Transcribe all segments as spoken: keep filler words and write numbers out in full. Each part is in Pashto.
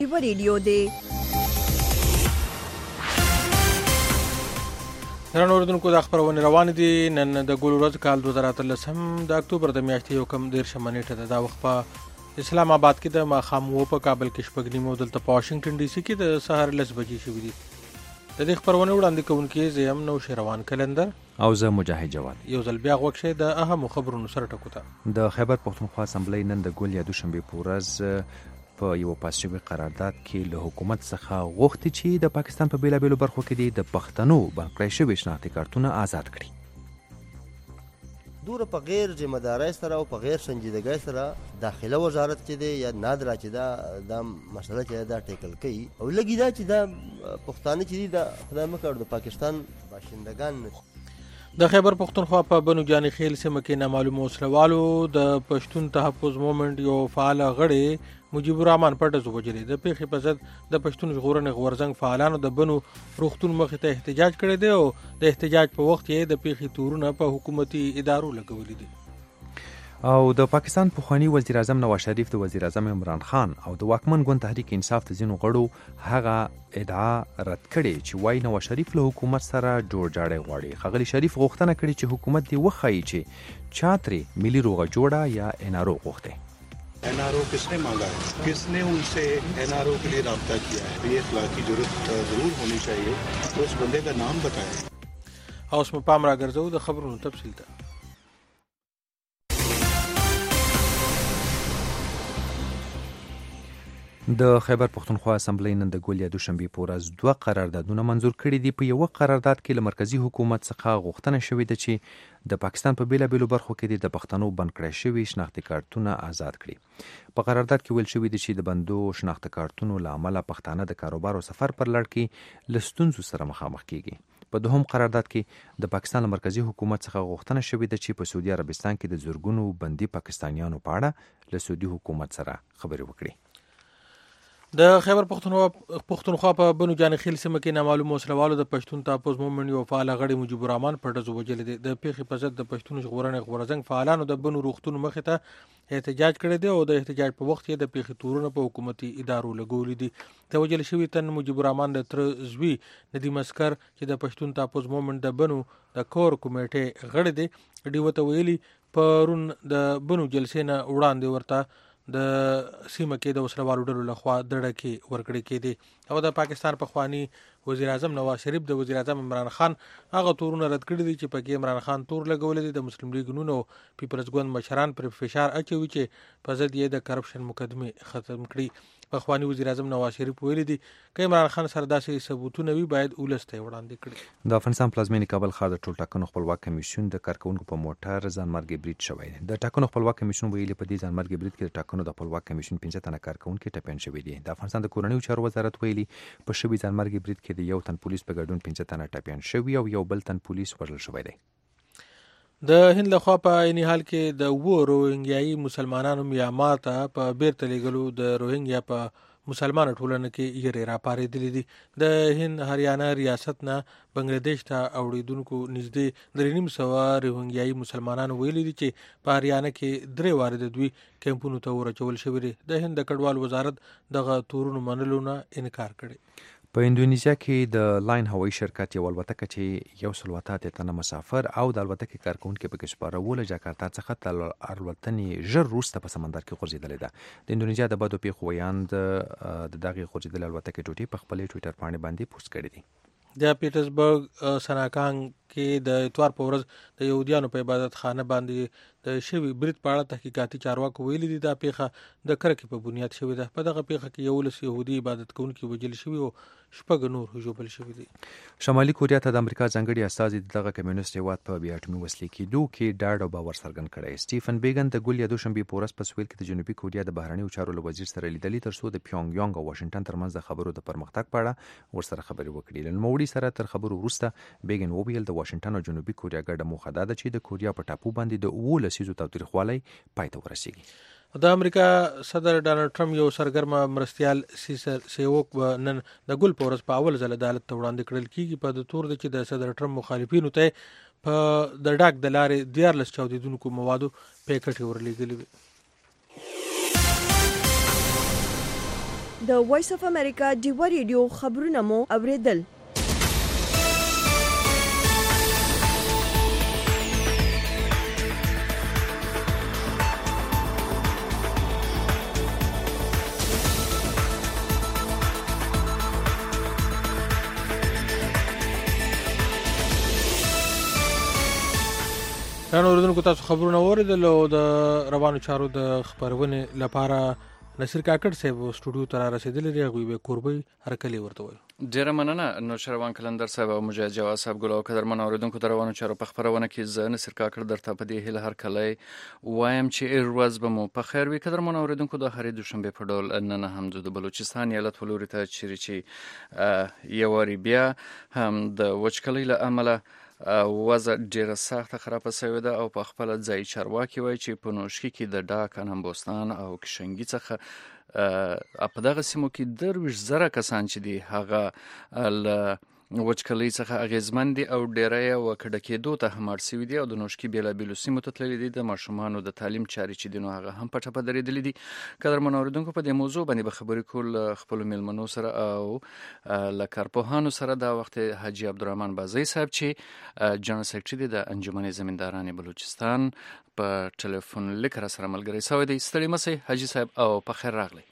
ریډیو دی. درنو اوریدونکو د خبرونه روان دي. نن د ګل ورځ کال دوه زره اتلسم د اکتوبر د میاشتې یو کم دیرشمه نیټه ده. دا وخت په اسلام آباد کې د ماښام اوه په کابل کې شپږ نیمو، دلته په واشنګټن ډي سي کې د سهار لس بجې شوي دي. د دې خبرونه وړاندې کوونکي زه یم نوشیروان کلندر او زه مجاهد جواد. یو ځل بیا غوږ شئ د اهمو خبرونو سره ټکو ته. د خیبر پښتونخوا اسمبلی نن د ګل یا دوشنبې په ورځ په یو پاس شوي قرارداد کې له حکومت څخه غوښتي چې د پاکستان په بیلابیلو برخو کې د پښتنو بند کړای شوي شناختي کارتونه آزاد کړي. دوره په غیر ذمہ دارۍ سره او په غیر سنجیدګۍ سره داخله وزارت چې دی یا نادره چې دا دا مسله چې دا ټیکل کوي او لګي دا چې دا پښتانه چې دی دا خدای مکړ د پاکستان باشندگان د خیبر پښتونخوا په بنو جان خیل سیمه کې نامعلومو وسلوالو د پښتون تحفظ مومنټ یو فعال غړی مجیب الرحمن پټز وجلې. د پیښې په ضد د پښتون ژغورنې غورځنګ فعالانو د بنو روغتون مخې ته احتجاج کړی دی او د احتجاج په وخت یې د پیښې تورونه په حکومتي ادارو لګولي دي. او د پاکستان پخوانی وزیر اعظم نواز شریف د وزیر اعظم عمران خان او د واکمن ګوند تحریک انصاف د ځینو غړو هغه ادعا رد کړي چې وايي نواز شریف له حکومت سره جوړ جاړی غواړي. ښاغلي شریف غوښتنه کړې چې حکومت دې وښایي چې چا ترې ملي روغه جوړه یا این آر او غوښتې. این آر او کس نے مانگا ہے؟ کس نے ان سے این آر او کے لیے رابطہ کیا ہے؟ یہ اخلاقی ضرورت ضرور ہونی چاہیے تو اس بندے کا نام بتائیں. اوس مو پام راګرځو د خبرونو تفصیل ته. د خیبر پښتونخوا اسمبلی نن د ګل یا دوشنبې په ورځ دوه قراردادونه منظور کړي دي. په یوه قرارداد کې له مرکزي حکومت څخه غوښتنه شوې ده چې د پاکستان په بیلابیلو برخو کې د پښتنو بند کړای شوي شناختي کارتونه آزاد کړي. په قرارداد کې ویل شوي دي چې د بندو شناخته کارتونو له امله پښتانه د کاروبار او سفر پر لړ کې له ستونزو سره مخامخ کیږي. په دوهم قرارداد کې د پاکستان له مرکزي حکومت څخه غوښتنه شوې ده چې په سعودي عربستان کې د زرګونو بندي پاکستانیانو په اړه له سعودي حکومت سره خبرې وکړي. د خیبر پښتونخوا پښتونخوا په بنو جان خیل سیمه کې نامعلومو وسلوالو د پښتون تحفظ مومنټ یو فعال غړی مجیب الرحمن پټز وجلې دي. د پیښې په ضد د پښتون ژغورنې غورځنګ فعالانو د بنو روغتون مخې ته احتجاج کړی دی او د احتجاج په وخت کې د پیښې تورونه په حکومتي ادارو لګولي دي. د وجل شوي تن مجیب الرحمن د تر زوی ندیم اسکر چې د پښتون تحفظ مومنټ د بنو د کور کمیټې غړی دی ډیو ته ویلي پرون د بنو جلسې نه وړاندې ورته د سیمه کې د وسلوالو ډلو لخوا دړکې ورکړې کېدې او د پاکستان پخوانی وزیر اعظم نواز شریف د وزیر اعظم عمران خان هغه تورونه رد کړي دي چې پکې عمران خان تور لګولې دي. د مسلم لیگ نون او پیپلز ګوند مشران پر فشار اچوي چې په ضد یې د کرپشن مقدمه ختم کړي. پخوانی وزیر اعظم نواز شریف ویلي دي چې عمران خان سره داسې ثبوتونه وي باید ولسته وړاندې کړي. د افغانستان پلازمینې کابل ښار د ټول ټاکنو خپلواک کمیسیون د کارکونکو په موټر ځانمرګي برید شوی دی. د ټاکنو خپلواک کمیسیون ویلي په دې ځانمرګي برید کې د ټاکنو د خپلواک کمیسیون پنځه تنه کارکونکي ټپیان شوي دي. د افغانستان د کورنیو چارو وزارت ویلي په شوي ځانمرګي برید کې د یو تن پولیس په ګډون پنځه تنه ټپیان شوي او یو بل تن پولیس وژل شوی دی. د هند لخوا په عیني حال کې د اوو روهنګیایي مسلمانانو میانمار ته په بیرته لیږلو د روهنګیا په مسلمان ټولنه کې یې راپارېدلې دي. د هند هریانه ریاست نه بنگلاديش ته اوړېدونکو نږدې درې نیم سوه روهنګیایي مسلمانانو ویلي دي چې په هریانه کې درې واره د دوی کیمپونو ته ورچول شوي دي. د هند د کډوال وزارت دغه تورونو منلو نه انکار کړی. په اندونیزیا کې د لاین هوایي شرکت یو الوتکه چې یو سل اته اتیا تنه مسافر او د الوتکې کارکونکي پکې سپاره له جاکارتا څخه تر الوتنې ژر وروسته په سمندر کې غورځېدلې ده. د اندونیزیا د بدو پیښو ویاند د دغې غورځېدلې الوتکې ټوټې په خپلې ټویټر پاڼې باندې پوسټ کړې دي. د پیټرزبرګ سناکانګ کې د اتوار په ورځ د یهودیانو په عبادت خانه باندې د شوي برید په اړه تحقیقاتي چارواکو ویلي دي دا پیښه د کرکې په بنیاد شوې ده. په دغه پیښه کې یولس یهودي عبادت کوونکي وژل شوي او شپږ نور ژوبل شوي دي. شمالي کوریا ته د امریکا ځانګړي استازي دغه کمیونست هیواد په بیا اټومي وسلې کېدو کې ډاډ او باور څرګند کړی. سټیفن بیګن د ګل یا دوشنبې په ورځ په سویل کې د جنوبي کوریا د بهرنیو چارو له وزیر سره لیدلې ترڅو د پیونګ یانګ او واشنگټن ترمنځ د خبرو د پرمختګ په اړه ورسره خبرې وکړي. له نوموړي سره تر خبرو وروسته بیګن وویل د واشنگټن او جنوبي کوریا ګډه موخه دا ده چې د کوریا په ټاپو باندې د اوو لسیزو تاوتریخوالی پای ته ورسیږي. د امریکا صدر ډانلډ ټرمپ یو سرګرمه مرستیال سیسر سیوک نن د ګل په ورځ په اول ځل عدالت ته وړاندې کړل کیږي. په د تور د چې د صدر ټرمپ مخالفینو ته په د ډاک د لارې دیارلس چاودیدونکو موادو پیکټې ورلېږلې وي. د وایس اف امریکا ډیوا ریډیو خبرونه مو اوریدل. نن اوریدونکو تاسو خبرونه اوریدل او د روانو چارو د خبرونه لپاره نصیر کاکړ صاحب سټوډیو ته رسیدلی دی. هغوی به کوربی هرکلی ورته وایي. ډیره مننه نوشروان کلندر صاحب او مجاهد جواد صاحب ګل او قدرمن اوریدونکو د روانو چارو په خبرونه کې زه نصیر کاکړ درته په دې هیله هرکلی وایم چې ورځ به مو په خیر وي. قدرمن اوریدونکو د هرې دوشنبه په ډول نن هم د بلوچستان ایالت ولوري ته چیرې چې یو واری بیا هم د وچکلۍ له امله وضع ډیره سخته خرابه شوې ده او په خپل ځای چارواکي وایي چې په نوشکی کې د ډاک انمبوستان او کشنګي څخه په دغه سیمو کې درویش زره کسان چې دي هغه له وچکلۍ څخه اغیزمن دي او ډیره و کډه کېدو ته هم اړ شوي دي او د نوشکی بیلابیلو سیمو ته تللي دي. د ماشومانو د تعلیم چارې چې دي نو هغه هم په ټپه درېدلي دي. قدرمن اوریدونکو په دې موضوع باندې به خبرې کول خپلو میلمنو سره او له کارپوهانو سره دا وخت حاجي عبدالرحمن بازی صاحب چې جنرال سیکرټري دی د انجمن زمینداران بلوچستان په ټلیفون لیک را سره ملګری شوی دی. ستړي مشئ حاجي صاحب او په خیر راغلی.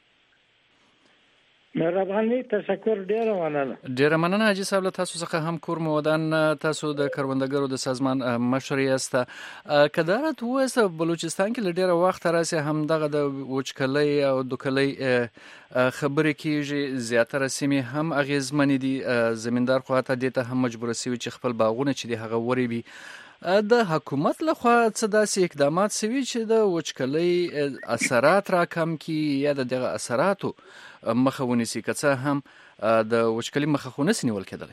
مهرباني تشکر ډیره مننه. ډیره مننه حاجي صاحب له تاسو څخه هم کور مودان تاسو د کروندګرو د سازمان مشر یاست. کدارت وسه بلوچستان کې ډیره وخت راځي هم دغه د وچکلۍ او دوکلۍ خبرې کیږي زیاتره سیمې هم اغیزمن دي. زمیندار خو ته دې ته هم مجبور شي چې خپل باغونه چې دی هغه وری بي. د حکومت لخوا څه داسې اقدامات شوي چې د وچکلۍ اثرات را کم کی یا د دغه اثراتو مخه ونیسي که څه هم د وچکلۍ مخه خو نسي نیول کېدلی؟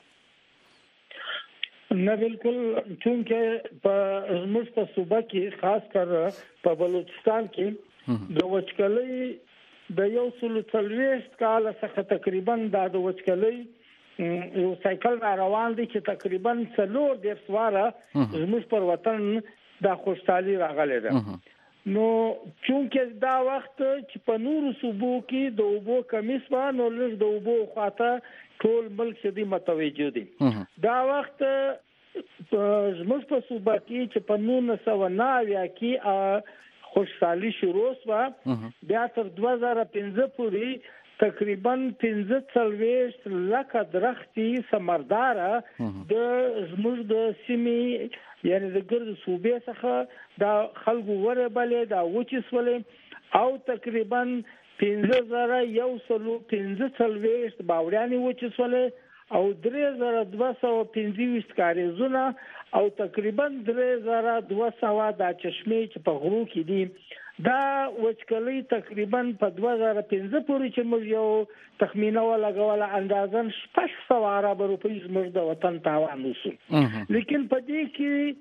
نه بالکل، چونکه په زموږ په صوبه کې خاص کر په بلوچستان کې د وچکلۍ د یو سلو څلوېښت کاله څخه تقریبا دا د وچکلۍ یو سایکل را روان دی چې تقریبا څلور دېرش واره زموږ پر وطن دا خوشحالي راغلی ده. نو چونکه دا وخت چې په نورو صوبو کې د اوبو کمی شوه نو لږ د اوبو خواته ټول ملک شدي متوجه دي. دا وخت زموږ په صوبه کې چې په نولس سوه نهه اویا کې خوشحالي شروع شوه، بیا تر دوه زره پنځه پورې تقریبا پنځه څلوېښت لکه درختې ثمرداره د زموږ د سیمې یعنی د ګرد صوبې څخه دا خلکو وربلې دا وچې شولې او تقریبا پنځه زره یو سلو پنځه څلوېښت باوړیانې وچې شولې او درې زره دوه سوه پنځه ویشت کاریزونه او تقریبا درې زره دوه سوه دا چشمې چې په غرو کې دي. دا وچکلۍ تقریبا په دوه زره پنځه پورې چې موږ یو تخمینه ولګوله اندازاً شپږ سوه اربه روپۍ زموږ د وطن تاوان وشو. لیکن په دې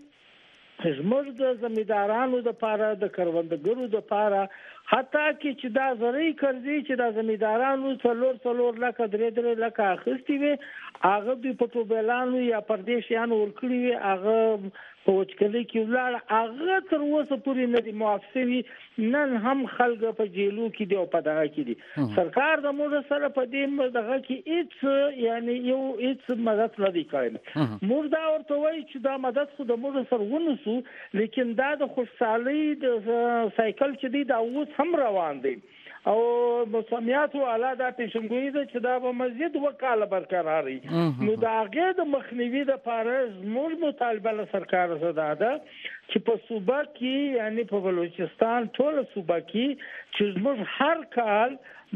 کې زموږ د زمیندارانو دپاره د کروندګرو دپاره حتی کې چې دا زرعي قرضې چې د زمیندارانو څلور څلور لکه درې درې لکه اخیستې وي هغه دوی په ټوبیلانو یا پردیشیانو ورکړي وي هغه په وچکلۍ کې ولاړ هغه تر اوسه پورې نه دي معاف شوي. نن هم خلک په جیلو کې دي او په دغه کې دي. سرکار د موږ سره په دې دغه کې هیڅ یعنی یو هیڅ مدد نه دی کړی. موږ دا ورته وایي چې دا مدد خو د موږ سره ونیسو لیکن دا د خوشحالۍ د سایکل چې دی دا اوس هم روان دی او موسمیاتو اعلی دا پیشنګویي ده چې دا به مزید وکاله برقرار وي. نو د هغې د مخنیوي دپاره زموږ مطالبه له سرکار سره دا ده چې په صوبه کې یعنی په بلوچستان ټوله صوبه کې چې زموږ هر کال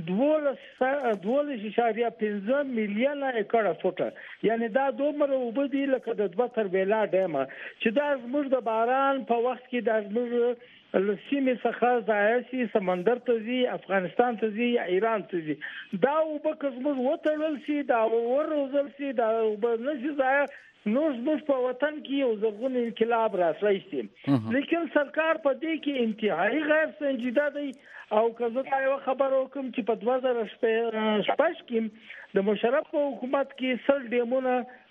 دولس دولس اشاریه پنځه میلیونه ایکړه فوټه یعنی دا دومره اوبه دي لکه د دوه تربیلا ډیمه چې دا زموږ د باران په وخت کې دا زموږ له سیمې څخه ضایع شي سمندر ته ځي افغانستان ته ځي یا ایران ته ځي. دا اوبه که زموږ وتړل شي دا وروزل شي دا اوبه نه شي ضایع نو زموږ په وطن کې یو زرغون انقلاب راتلی شي. لیکن سرکار په دې کې انتهایی غیر سنجیده دی او که زه دا یوه خبره وکړم چې په دوه زره شپږ کې د مشرف په حکومت کې سل ډیمونه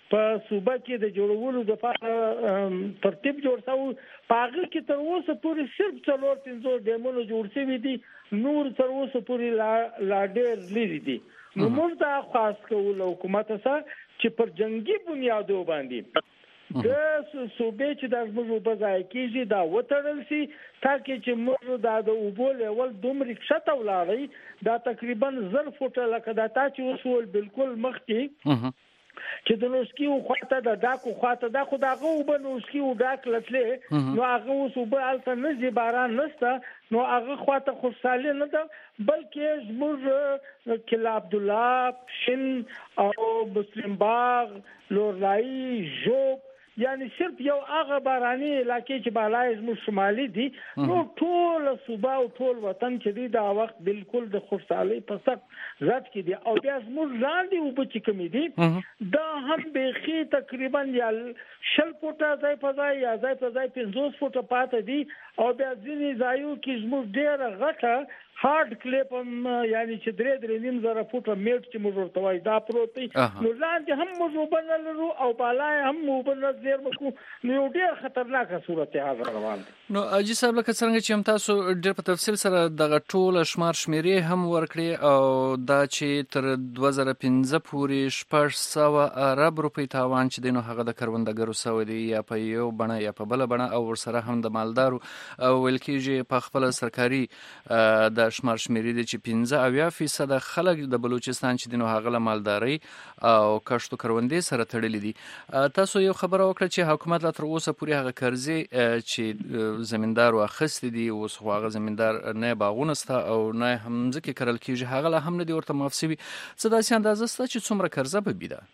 په صوبه کې د جوړولو لپاره ترتیب جوړ شو. په هغه کې تر اوسه پورې صرف څلور پنځه ډیمونه جوړ شوي دي، نور تر اوسه پورې لا لا ډېر لري دي. نو موږ دا خاص کول حکومت سره چې پر جنگي بنیادو باندې د صوبې چې د موږ په ځای کې دا وتړل شي ترڅو چې موږ د اوبو لیول دومره کښته ولاړی دا تقریبا زر فوټه لکه دا تا چې وسول بالکل مخکې چې د نوسکی خواته د ډاکو خواته دا خو دغه وب نوسکی او ډاک لټلې نو هغه اوس وب الته نه زی باران نشته نو هغه خواته خوشاله نه ده بلکې زموږ کلا عبد الله شین او مسلم باغ لورلای جوب یعنی صرف یو هغه باراني علاقې چې بالای زموږ شمالي دي نو ټول صوبه او ټول وطن چې دی دا وخت بالکل د خوشحالي په سخت ذات کې دي او بیا زموږ لاندې او بچ کمی دي دا هم بخي تقریبا یا شل فوټه ځای په ځای یا ځای په ځای پنځوس فوټه پاتې دي او بیا ځینې ځایو کې زموږ ډېر غټه هارد کلیپ هم یعنی چې درې درې نیم زره فوټه میټ چې موږ ورته وایي دا پروت دی نو لاندې هم موږ وبنه لرو او بالای هم وبنه زیر مکو نو ډېر خطرناکه صورت حال روان دي. نو اجي صاحب لکه څنګه چې هم تاسو ډېر په تفصیل سره دغه ټول شمار شمیرې هم ورکړي او دا چې تر دوه زره پنځه پورې شپږ سوه ارب روپۍ تاوان چې دی نو هغه د کروندګرو سوی دی یا په یو بڼه یا په بله بڼه او ورسره هم د مالدارو ویل کېږي په خپله سرکاري د شمار شمیرې دي چې پنځه اویا فیصد خلک د بلوچستان چې دی نو هغه له مالدارۍ او کښت او کروندې سره تړلي دي. تاسو یو خبره وکړه چې حکومت لا تر اوسه پورې هغه قرضې چې زمیندار واخیستې دي اوس خو هغه زمیندار نه باغونه سته او نه هم ځمکې کرل کېږي هغه لا هم نه دي ورته معاف شوي. څه داسې اندازه شته چې څومره قرضه به وي؟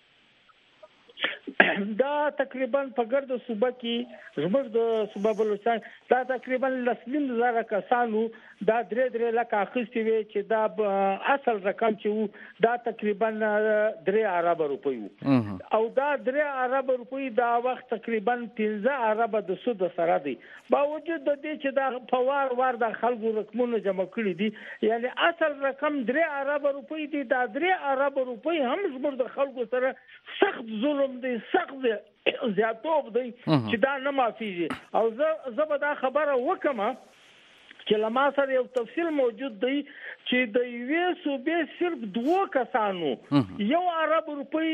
دا تقریبا په ګرد صوبه کې زموږ د صوبه بلوچستان دا تقریبا لسنیم زره کسانو دا درې درې لکه اخیستي وي چې دا اصل رقم چې وو دا تقریبا درې ارب روپۍ وو او دا درې ارب روپۍ دا وخت تقریبا پنځه ارب د سود سره دی باوجود د دې چې دا په وار وار د خلکو رقمونه جمع کړي دي یعنی اصل رقم درې ارب روپۍ دی دا درې ارب روپۍ هم زموږ د خلکو سره سخت ظلم دی سخت زیاتوب دی چې دا نه معافیږي او زه زه به دا خبره وکم چې لما سره یو تفصیل موجود دی چې د یوې صوبې صرف دوه کسانو یو ارب روپۍ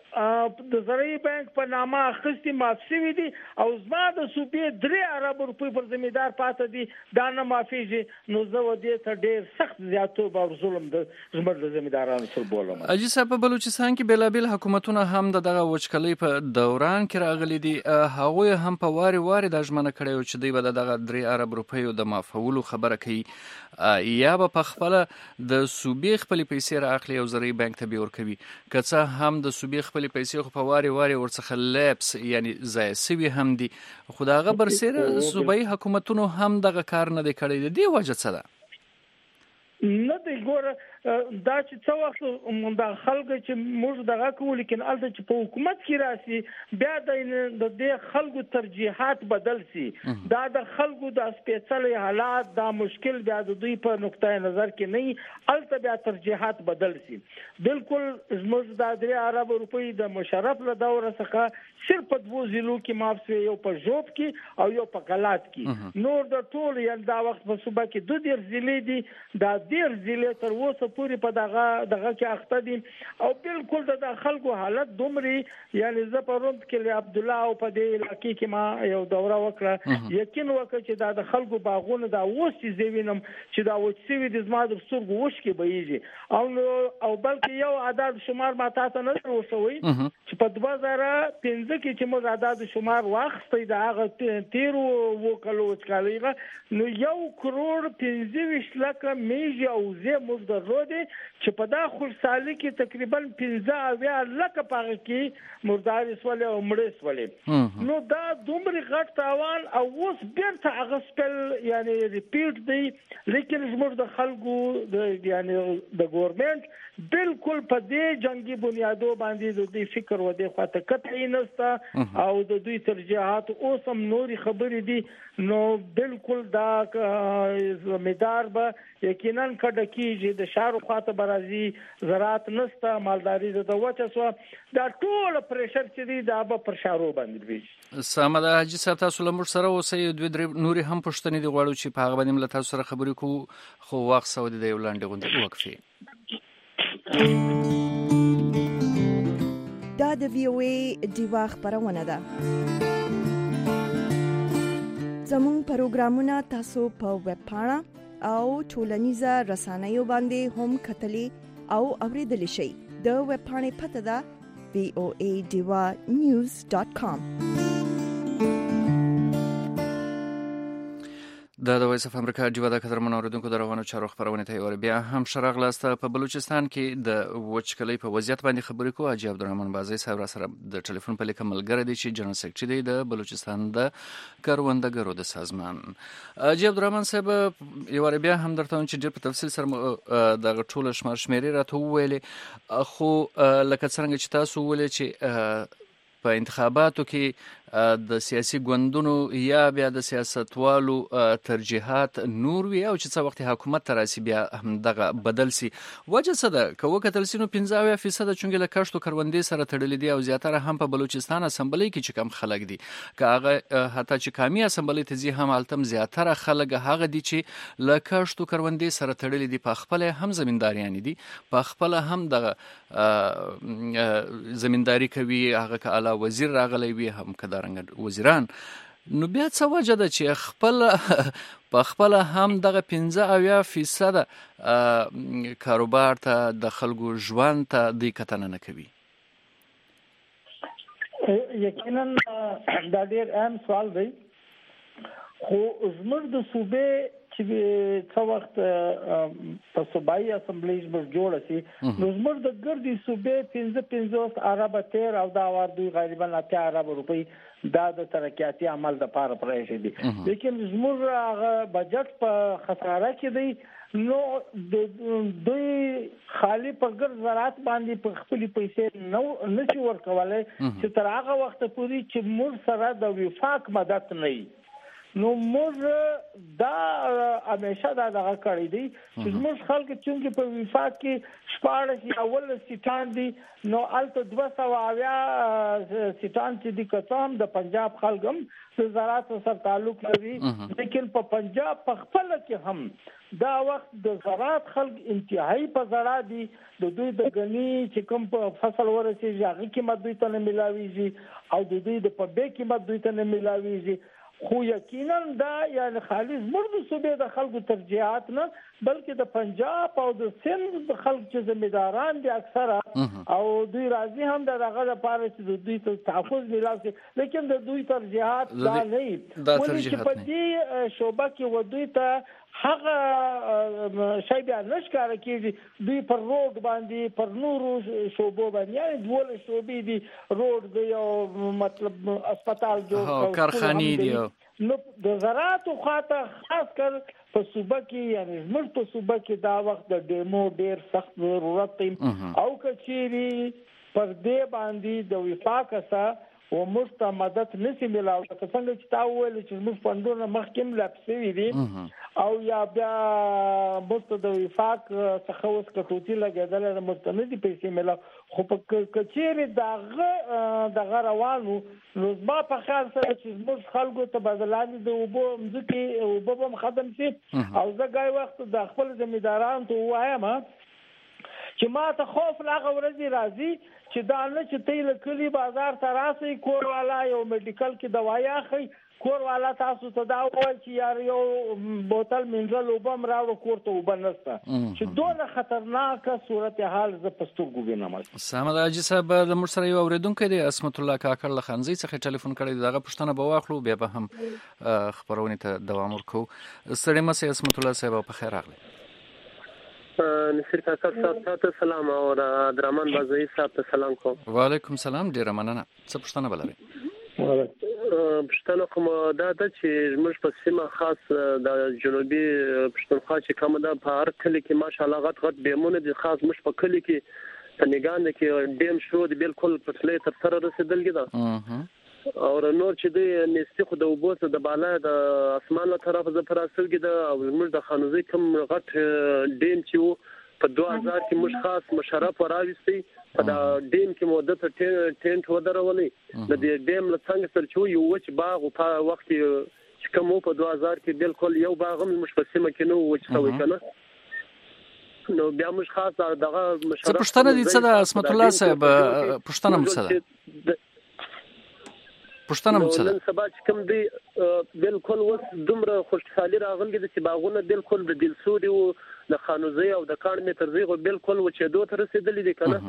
د زراعي بانک په نامه اخیستي معاف شوي دي او زما د صوبې درې ارب روپۍ پر زمیندار پاته دي دا نه معافیږي نو زه دې ته ډېر سخت زیاتوب او ظلم د زموږ د زمیندارانو سره بولم. اجي صاحب په بلوچستان کې بېلابېل حکومتونه هم د دغه وچکلۍ په دوران کې راغلي دي هغوی هم په واري واري دا ژمنه کړې وه چې دوی به د دغه درې ارب روپیو د معافولو خبره کوي یا به په خپله د صوبې خپلې پیسې رااخلي او زراعي بانک ته به ورکوي که څه هم د صوبې خپلې پیسې خو په واري واري ورڅخه لیپس یعنی ضایع سوي هم دي خو د هغه برسېره صوبایي حکومتونو هم دغه کار نه دی کړی د دې وجه څه ده؟ نه دی ګوره دا چې څه وخت دا خلک چې موږ دغه کوو لیکن هلته چې په حکومت کې راسي بیا د دې خلکو ترجیحات بدل سي دا د خلکو د سپېڅلي حالات دا مشکل بیا د دوی په نقطه نظر کې نه هلته بیا ترجیحات بدل سي بالکل زموږ دا درې ارب روپۍ د مشرف له دوره څخه صرف په دوو ضلعو کې معاف شوي یو په ژوب کې او یو په کلات کې نور د ټول یعنې دا وخت په صوبه کې دوه دېرش ضلعې دي دا دېرش ضلعې تر اوسه پوری په دغه دغه کې اخته دي او بالکل د خلکو حالت دومره یعنی زه په روند کې عبد الله او په دې علاقې کې ما یو دوره وکړه یقین وکړه چې دا د خلکو باغونه دا اوس چې زوینم چې دا وڅوي د زما د سترګو وښ کې بهيږي او او بلکې یو عدد شمار ما تاسو نه وروسوي چې په دوه زره پنځه کې چې موږ عدد شمار واخستې دا هغه تیر وکړو چې نو یو کروڑ پنځه ویشت لکه میږي او زه موږ د دي چې په دا خورسالي کې تقریبا پنځه اویا لکه پاغه کې مردار سوالې او مړې سوالې نو دا دومره غټ تاوان او اوس بیرته هغه سپل یعنی ریپیټ دی لیکن زموږ د خلکو د یعنی د ګورنمنت بالکل په دې جنگي بنیادو باندې د دې فکر و دې خواته قطعي نسته او د دوی ترجیحات اوس هم نوري خبرې دي نو بالکل دا زمیدار به یقینا کډه کیږي د چارو خواته برازي زراعت نسته مالداري د وچه سو دا ټول پریشر چې دی دا به پر شارو باندې وي. سمه ده حاجي صاحب، تاسو له موږ سره اوسئ، دوی درې نورې هم پوښتنې دي غواړو چې په هغه باندې له تاسو سره خبرې کوو، خو وخت سود دی یو لاندې غونډه وقفې. دا د وی او ای دیوا خبرونه ده. زموږ پروګرامونه تاسو په ویب پاڼه او ټولنیزه رسنیو باندې هم کتلی او اوریدلی شئ. د ویب پاڼې پته ده وی او ای دیوا نیوز ډاټ کام. دا د وایس اف امریکا ډیوا د قدرمن اوریدونکو د روانو چارو خبرونه ته ور بیا هم شرغ لاسته په بلوچستان کې د وچکلۍ په وضعیت باندې خبرې کوو. حاجي عبدالرحمن بازي صاحب را سره د ټلیفون په لیکه ملګری دی چې جنرال سیکریټری دی د بلوچستان د کروندګرو د سازمان. حاجي عبدالرحمن صاحب یو بیا هم درته چې ډېر په تفصیل سره د ټول شمار شمیرې راته وویلې، خو لکه څنګه چې تاسو وویل چې په انتخاباتو کې د سیاسي ګوندونو یا بیا د سیاستوالو ترجیحات نور وي او چې څه وخت حکومت ته راسي بیا هم دغه بدل سي. وجه څه ده؟ که وکتل سي نو پنځه اویا فیصده چونګې له کښتو کروندې سره تړلي دي او زیاتره هم په بلوچستان اسمبلی کې چې کم خلک دي، که هغه حتی چې کامي اسمبلی ته ځي هم هلته زیاتره خلک هغه دي چې له کښتو کروندې سره تړلي دي، په خپله هم زمینداریان دي، په خپله هم دغه زمینداری کوي، هغه که اعلی وزیر راغلی وي هم که وزیران. نو بیا څه وجه ده چې خپل په خپل هم دغه پنځه اویا فیصد کاروبار ته د خلکو ژوند ته دوی کتنه نه کوي؟ یقینا دا ډېر اهم سوال دی، خو زموږ د صوبې چې څو وخت په صوبایي اسمبلی کې جوړه شي نو زموږ د ګردي صوبې پنځه پنځوس اربه تیر او دا ور دوی غالبا اتیا اربه روپۍ دا د ترقیاتي عمل د پاره پرې دي، لیکن زموږ هغه بجټ په خساره کې دی. نو د دوی خالی په ګر زراعت باندې په خپل پیسې نو نشي ورکولای چې تر هغه وخت پورې چې موږ سره د وفاق مدد نه وي. نو موږ دا همیشه دا دغه کړی دی چې موږ خلک چې په وفاق کې شپاړس اول سیټان دي، نو الته دوه سوه اویا سیټان چې دي کتام د پنجاب خلکم د زراعت سره تعلق لري، لیکن په پنجاب په خپل کې هم دا وخت د زراعت خلک انتهایی په زړه دي. د دوی د غنی چې کوم په فصل ورسېږي هغه قیمت دوی ته نه ملاويږي او د دوی د پبې قیمت دوی ته نه ملاويږي. خو یقینا دا یعنی خالص مرد صوبې د خلکو ترجیحات نه بلکې د پنجاب او د سند د خلک چې ذمہداران دي اکثره او دوی راځي هم د هغه لپاره چې دوی ته تحفظ ملاسي، لیکن د دوی ترجیحات دا نه وي ولې چې په دې شوبه کې و دوی ته هغه شی بیا نشکاره کېږي. دوی پر روډ باندې پر نورو شوبو باندې یعنی دوله شوبې دي، روډ دی او مطلب اسپیټال جوړ کارخانې دي. نو د زراعت خاطر خاص کر په صوبه کې یعنی زموږ په صوبه کې دا وخت د ډیمو ډیر سخت ضرورت دی او کچېری پر دې باندې د وفاق سره و مست مدد نسی ملاو څنګه چې تا ویل چې موږ پندونه مخکیم لپسوي دي او یا بیا مست د وفاق څخه اوس کټوتی لګیدل د مستندي پیسې ملاو، خو په کچېری دغه دغه روانو نو ما په خیال سره چې موږ خلکو ته بدلانه د وبو مځکه وبو هم خدم شي او زه غای وخت د خپل ذمہداران ته وایم چې ما ته خوف لاغه ورځي راځي چې دا نه چې تیل کلی بازار ته راسي کور والا یو میډیکل کې دوايي اخی کور والا تاسو ته دا وایي چې یار یو بوتل منځل وبم راوړو کور ته وبنسته چې دونه خطرناک صورتحال ز پسترګو وینم. سلام حاجي صاحب، د موږ سره یو اوریدونکو دی اسمت الله کاکړ له خانزي څخه ټلیفون کړی، دغه پښتنه به واخلو بیا به هم خبرونه ته دوام ورکو. سړی مسه اسمت الله صاحب په خیر راغلی. نصیر کاکا صاحب ته سلام او عبدالرحمن بازي صاحب ته سلام کوم. وعلیکم سلام، ډیره مننه. څه پښتنه بلري؟ پښتنه کوم دا د چې موږ په سیمه خاص د جنوبي پښتونخوا چې کوم د په هر کلی کې ماشاءالله غټ غټ ډیمونه دي، خاص موږ په کلی کې په نگان کې ډیم شو دی بالکل په تلې تر سره رسیدلګي دا او نور چې د نستی خو د وبوسه د بالا د اسمان له طرف ز پر اصلګي د او موږ د خانوزي کوم غټ ډیم چې په دوه هزار کې موږ خاص مشرف راوستي په دا ډیم کې مو د ټینټ ودرولې د دې ډیم له څنګه سره چې یو وچ باغ په وخت چې کوم په دوه هزار کې بالکل یو باغ هم مش په سیمه کې نو وچ شوی کنه نو بیا موږ خاص دغه مشرف پښتنه دي څه د اسمت الله صاحب پښتنه مو څه ده پښتنه مو څه ده نن سبا چې کوم دی بالکل وس دومره خوشحالي راغلي چې باغونه بالکل د دلسوري او د خانوزي او د کان متر زیغو بالکل وچېدو ته رسیدلې دي کنه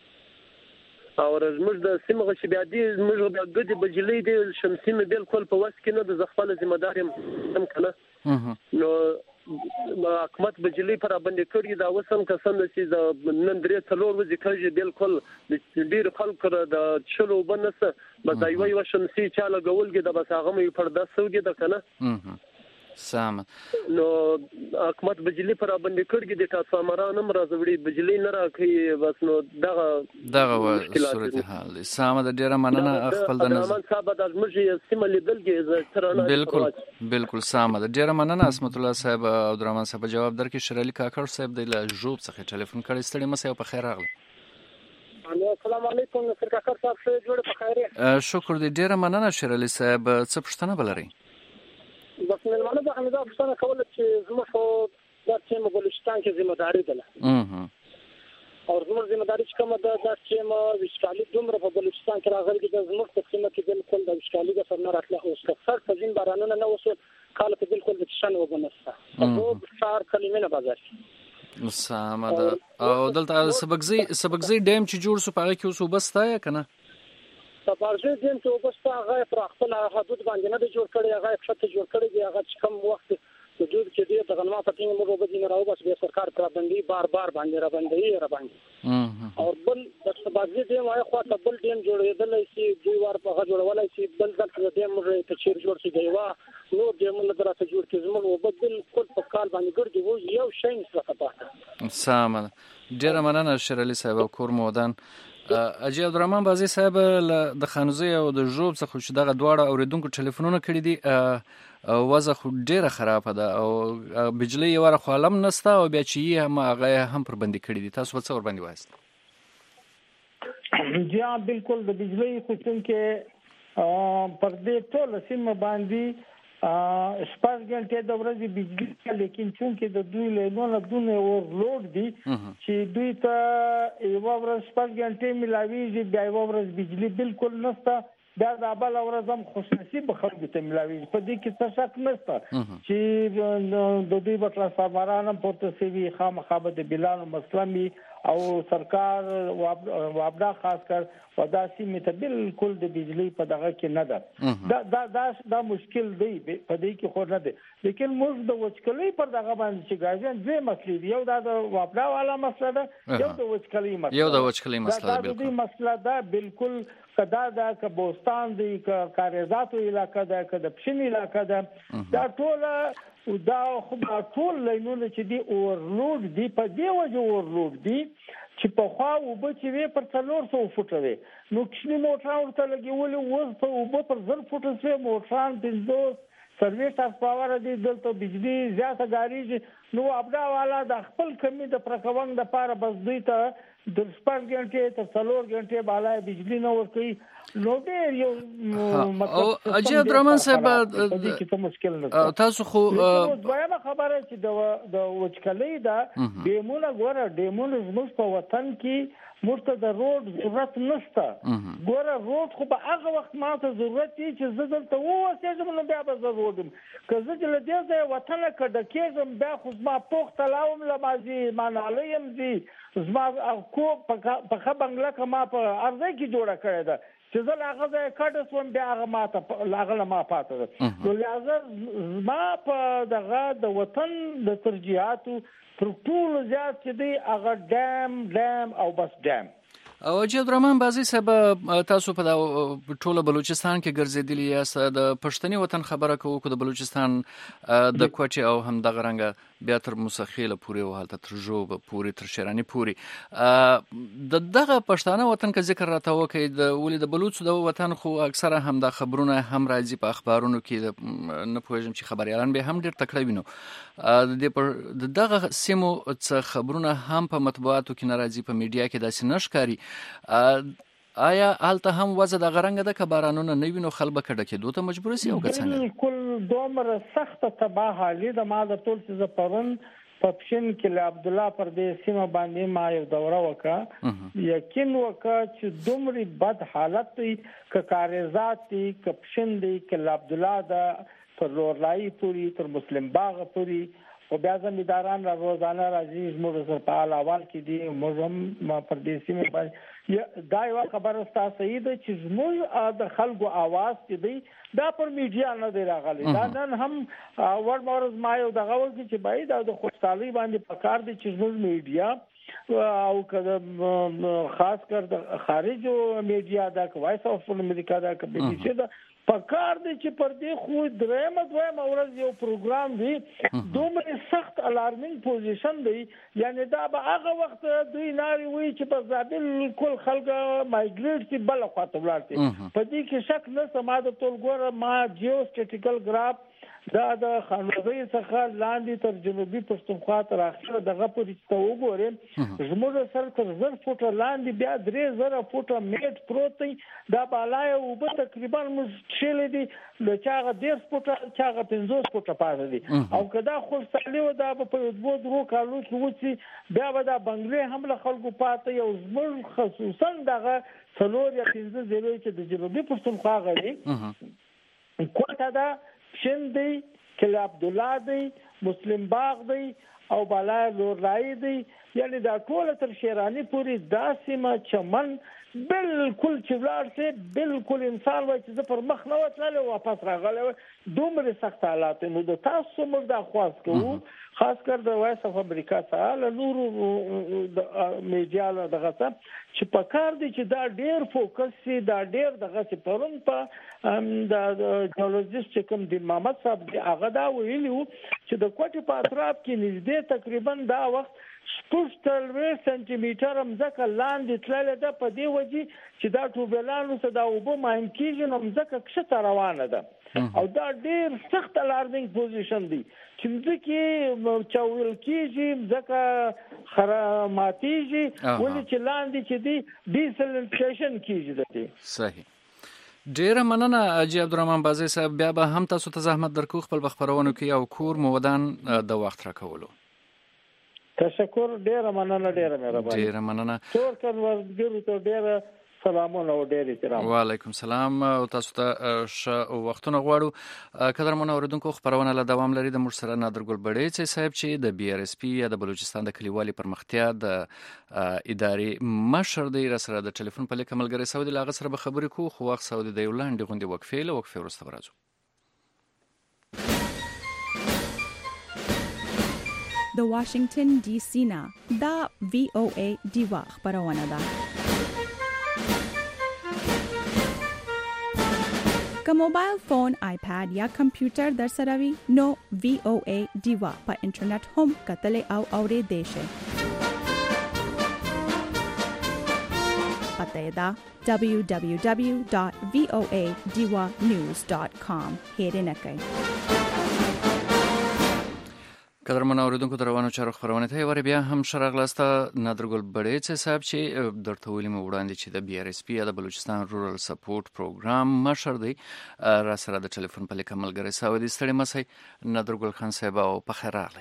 او زموږ د سیمه چې بیا دي زموږ د ګډي بجلی دي شمسي مې بالکل په وس کې نه د زغفل ذمہ دار هم کنه نو حکومت بجلی پر باندې کړی دا وسم کسان چې د نن درې څلور ورځې کېږي بالکل د ډیر خلکو د چلو بنسه بس ایوي و شمسي چاله غولګي د بس هغه مې پر داسو کې د کنه سم نو حکومت بجلی پر باندې کړی د تاسمران هم راځوړي بجلی نه راکې بس نو دغه دغه صورت حال دي سم د ډیره مننه خپل د نظر صاحب د مجه سیمه لیدلګي ترانه بالکل بالکل سم د ډیره مننه اسمت الله صاحب او درمان صاحب جواب درکې شرعلی کاکړ صاحب د جوب څخه ټلیفون کړی ستړي مسه په خیر راغلی السلام علیکم نصر کاکړ صاحب شه جوړ په خیر شکر دې ډیره مننه شرعلی صاحب څه پښتنه بلري بس من المعنى ده حميدة بشتنا كولت زمخو دار تيم بلوچستان کې ذمہ داری ده او زموږ ذمہ داری چې کومه ده دا چې ما وشکالي دومره په بلوچستان کې راغلي د زموږ تقسیمه کې بالکل د وشکالي د سر نه راتله او څخه په ځین بارانونه نه وسو کال په بالکل د شان وبنسته او شهر کلمه بازار سامه ده او دلته سبقزي سبقزي ډیم چې جوړ سو پاره کې اوس وبستا کنه تبارجه دیم چې وبستا هغه پر خپل حدود باندې نه جوړ کړي هغه ښه جوړ کړي دی هغه چې کوم وخت د جوړ کې دی د غنما پټینګ مو وبدي نه راو بس به سرکار پر باندې بار بار باندې را باندې را باندې او بل د تبارجه دیم هغه خو ته بل دیم جوړېدل شي دوی ور په جوړولای شي بل ځکه دیم مو ته چیر جوړ شي دیوا نو دیم نه درته جوړ کې زموږ وبدل کول په کال باندې ګرځي وو یو شی نسبت پاتې سامه ډیره مننه شرعلی صاحب کور مودان اجي عبدالرحمن بازي صاحب د خانوزي او د جوب څخه چې دغه دواړه اوریدونکو ټلیفونونه کړی دي وضع خو ډیره خراب ده او بجلی یو ور خالم نسته او بیا چې هم هغه هم پر باندې کړی دي تاسو څه ور باندې وایست جی بالکل د بجلی خو څنګه پر دې ټول سیمه باندې شپږ غنټې د ورځې بجلی لیکن چونکه د دوی له نو دونه اورلود دي چې دوی ته یو ورځ شپږ غنټې ملاويږي بیا یو ورځ بجلی بالکل نشته دا د بل ورځ هم خوشنصیب خلکو ته ملاويږي په دې کې څه شک نشته چې د دوی په ترانسفارمرانو پورته سوي خامخا د بلانو مسلمي او سرکار وابدا خاص کر ودا سیمه ته بالکل د بجلی په دغه کې نه ده دا دا دا, دا مشکل دی په دې کې خو نه دی لیکن موږ د وچکلۍ پر دغه باندې چې ګاجن دوی مسلې دی یو د وابدا والا مسله ده یو د وچکلۍ مسله یو د وچکلۍ مسله ده بالکل مسله ده بالکل کدا دا ک بوستان دی ک کاریزاتو علاقہ ده ک د پښین علاقہ ده دا ټول دا خو ټول لینونه چې دی اورلود دی په دی وجه اورلود دی چې په خوا وب چې وی پر څلور سو فوټه وي نو کښنی موټر ورته لګول او په وب پر زر فوټه سو موټران پنځو سرویس اف پاور دی دلته بجلی زیاته غاریږي نو ابدا والا د خپل کمی د پرکوون د پاره بس دوی ته د شپږ غنټې ته څلور غنټې بالا بجلی نه ورکوي نو ډېر یو مطلب اجي عبدالرحمن صاحب دې کې څه مشکل نه تاسو خو دویمه خبره چې د د وچکلۍ دا ډیمونه ګوره ډیمونه زموږ په وطن کې مرته د روډ ضرورت نشته ګوره روډ خو په هغه وخت ماته ضرورت دی چې زه دلته ووسېږم نو بیا به زه روډم که زه چې له دې ځایه وطنه کډه کېږم بیا خو زما پوخ تلاوم له ما ځي ما نالی یم ځي زما کو پخه بنګله که ما په ارضۍ کې جوړه کړې ده چې زه له هغه ځایه کډه سوم بیا هغه ماته هغه له ما پاته ده نو لهذا زما په دغه د وطن د ترجیحاتو تر ټولو زیات چې دی هغه ډیم ډیم او بس ډیم او اجي عبدالرحمن بازي صاحب تاسو په ټوله بلوچستان کې ګرځېدلی یاست د پښتني وطن خبره کوو که د بلوچستان د کوټې او هم دغه رنګه بیا تر مسخیله پورې او حالت تر جوب پورې تر شیرانی پورې د دغه پښتانه وطن کا ذکر راته وکي د ولې د بلوچ د وطن خو اکثره هم د خبرونه هم راځي په اخبارونو کې نه پوهیږم چې خبريالان به هم ډیر تکړه وینو د دغه سیمو څخه خبرونه هم په مطبوعاتو کې ناراضي په میډیا کې داسې نشکاري آیا حالته هم وضع د غرنګ د کبارانو نه وینو خلبه کډه کې دوته مجبور سي او څنګه بالکل دومره سخت تباہ حالي د ما د ټول څه پرون په پښین کې له عبد الله پر دې سیمه باندې ما یو دوره وکړه یقین وکړه چې دومره بد حالت دی ک کارزات دی ک پښین دی ک عبد الله د پر لورلای پوری تر مسلم باغ پوری او بیا زمیداران را روزانه راځي زموږ سره په حال احوال کې دي موږ هم پر دې سیمه باندې دا یو خبره ستاسو صحیح ده چې زموږ د خلکو आवाज چې دی دا پر میډیا نه دی راغلی دا نن هم ور مورز ما یو دغه ول چې باید د خوشحالي باندې پکار دي چې زموږ میډیا او کله خاص کر د خارجو میډیا دا وایس اف امریکا دا بي بي سي دا پکار دي چې پر دې خو درېمه دویمه ورځ یو پروګرام دی دومره سخت الارمینګ پوزیشن دی یعنی دا به هغه وخت دوی ناري وي چې په ځابل کل خلک مایګریټ چې بل خواته ولاړ په دې کې شک نه سماده ټول ګوره ما جیوستټیکل ګراف دا د خانوزي څخه لاندې تر جنوبي پښتونخوا تر اخره دغه پورې ته وګورم زموږ سره تر زر فوټه لاندې بیا درې زره فوټه میټ پروت دی دا بالای او به تقریبا مشکل دي د چاغه ډیر فوټه چاغه پنځوس فوټه پاتې دي او کدا خو ستلیو دا په دوه درو کالو کې بیا به دا بنگلې هم له خلکو پاتې یو زموږ خصوصا دغه څلور یا پنځه ځله چې د جنوبي پښتونخوا غړي کوټه دا شندي کله عبد الله دی مسلم باغ دی او بالای لورلای دی یعنی دا ټول تر شیرانی پوری داسمه چمن بالکل چې ولار سي بالکل انسان وای چې پر مخ نه وتل واپس راغله دومره سخت حالات نو د تاسو موږ د خواص کوو خاص کر د وایس اف امریکا سره نور میډیا دغه چې په کار دي چې دا ډیر فوکس سي دا ډیر دغه چې پرون په د جیولوژیست کوم د محمد صاحب هغه دا ویلو چې د کوټې په اطراف کې نږدې تقریبا دا وخت شپږ سانتي متر مځکه لاندې تلله ده په دې وجه چې دا ټوبلانو څخه دا اوبه ماین کیږي نو مځکه کښته روانه ده او دا ډیر سخت الارمینګ پوزیشن دی چې ځکه چاول کیږي مځکه خراماتیږي ولې چې لاندې چې دی ډیسلنټیشن کیږي دته صحیح ډیره مننه اجي عبدالرحمن بازي صاحب بیا به هم تاسو ته زحمت درکو خپل بخبرونو کې او کور مودان د وخت راکولو تشکر ډیره مننه ډیره مهرباني ډیره مننه ټول کنورګرو ته ډیره سلامونه او ډیر احترام وعلیکم سلام او تاسو ته ښه وختونه غواړو قدرمن اوریدونکو خبرونه له دوام لري د مر سره نادرګل بډې صاحب چې د بي ار اس پی یا د بلوچستان د کلیوالي پرمختیا د ادارې مشر دی را سره د ټلیفون په لیک ملګری سعودي لاغه سره به خبرې کو خو وخت سعودي د یولاند غونډې وقفې له وقفې وروسته راځو د واشنگټن ډي سي نه دا وی او ای دیوا خبرونه ده که موبایل فون آیپاد یا کمپیوټر در سره وي نو وی او ای دیوا په انټرنیټ هم کتلې او اورېدې شئ پته ده دبلیو دبلیو دبلیو ډاٹ وی او ای دیوا نیوز ډاٹ کام هیرینه کوي قدرمن اوریدونکو دروانو چارو خبرونه ته ور بیا هم شرغلاسته نادرګل بډې صاحب چې درته ویلم وړاندې چې د بي ار اس پی یا د بلوچستان رورل سپورټ پروګرام مشر دی را سره د ټلیفون په لیک ملګری سعودي ستړي مسي نادرګل خان صاحب او په خیر راغلی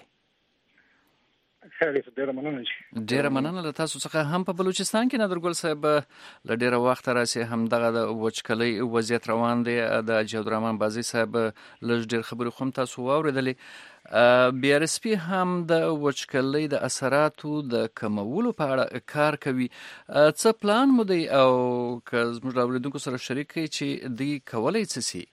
ډیره مننه ډیره مننه له تاسو څخه هم په بلوچستان کې نادرګل صاحب له ډیره وخت راځي هم دغه د وچکلۍ وضعیت روان دی د جوړرحمان بازي صاحب لږ ډیر خبرې خو تاسو واوریدلې بي ار اس پی هم د وچکلۍ د اثراتو د کمولو په اړه کار کوي څه پلان مو دی او که زموږ اوریدونکو سره شریک کړئ چې دوی کولی څه سي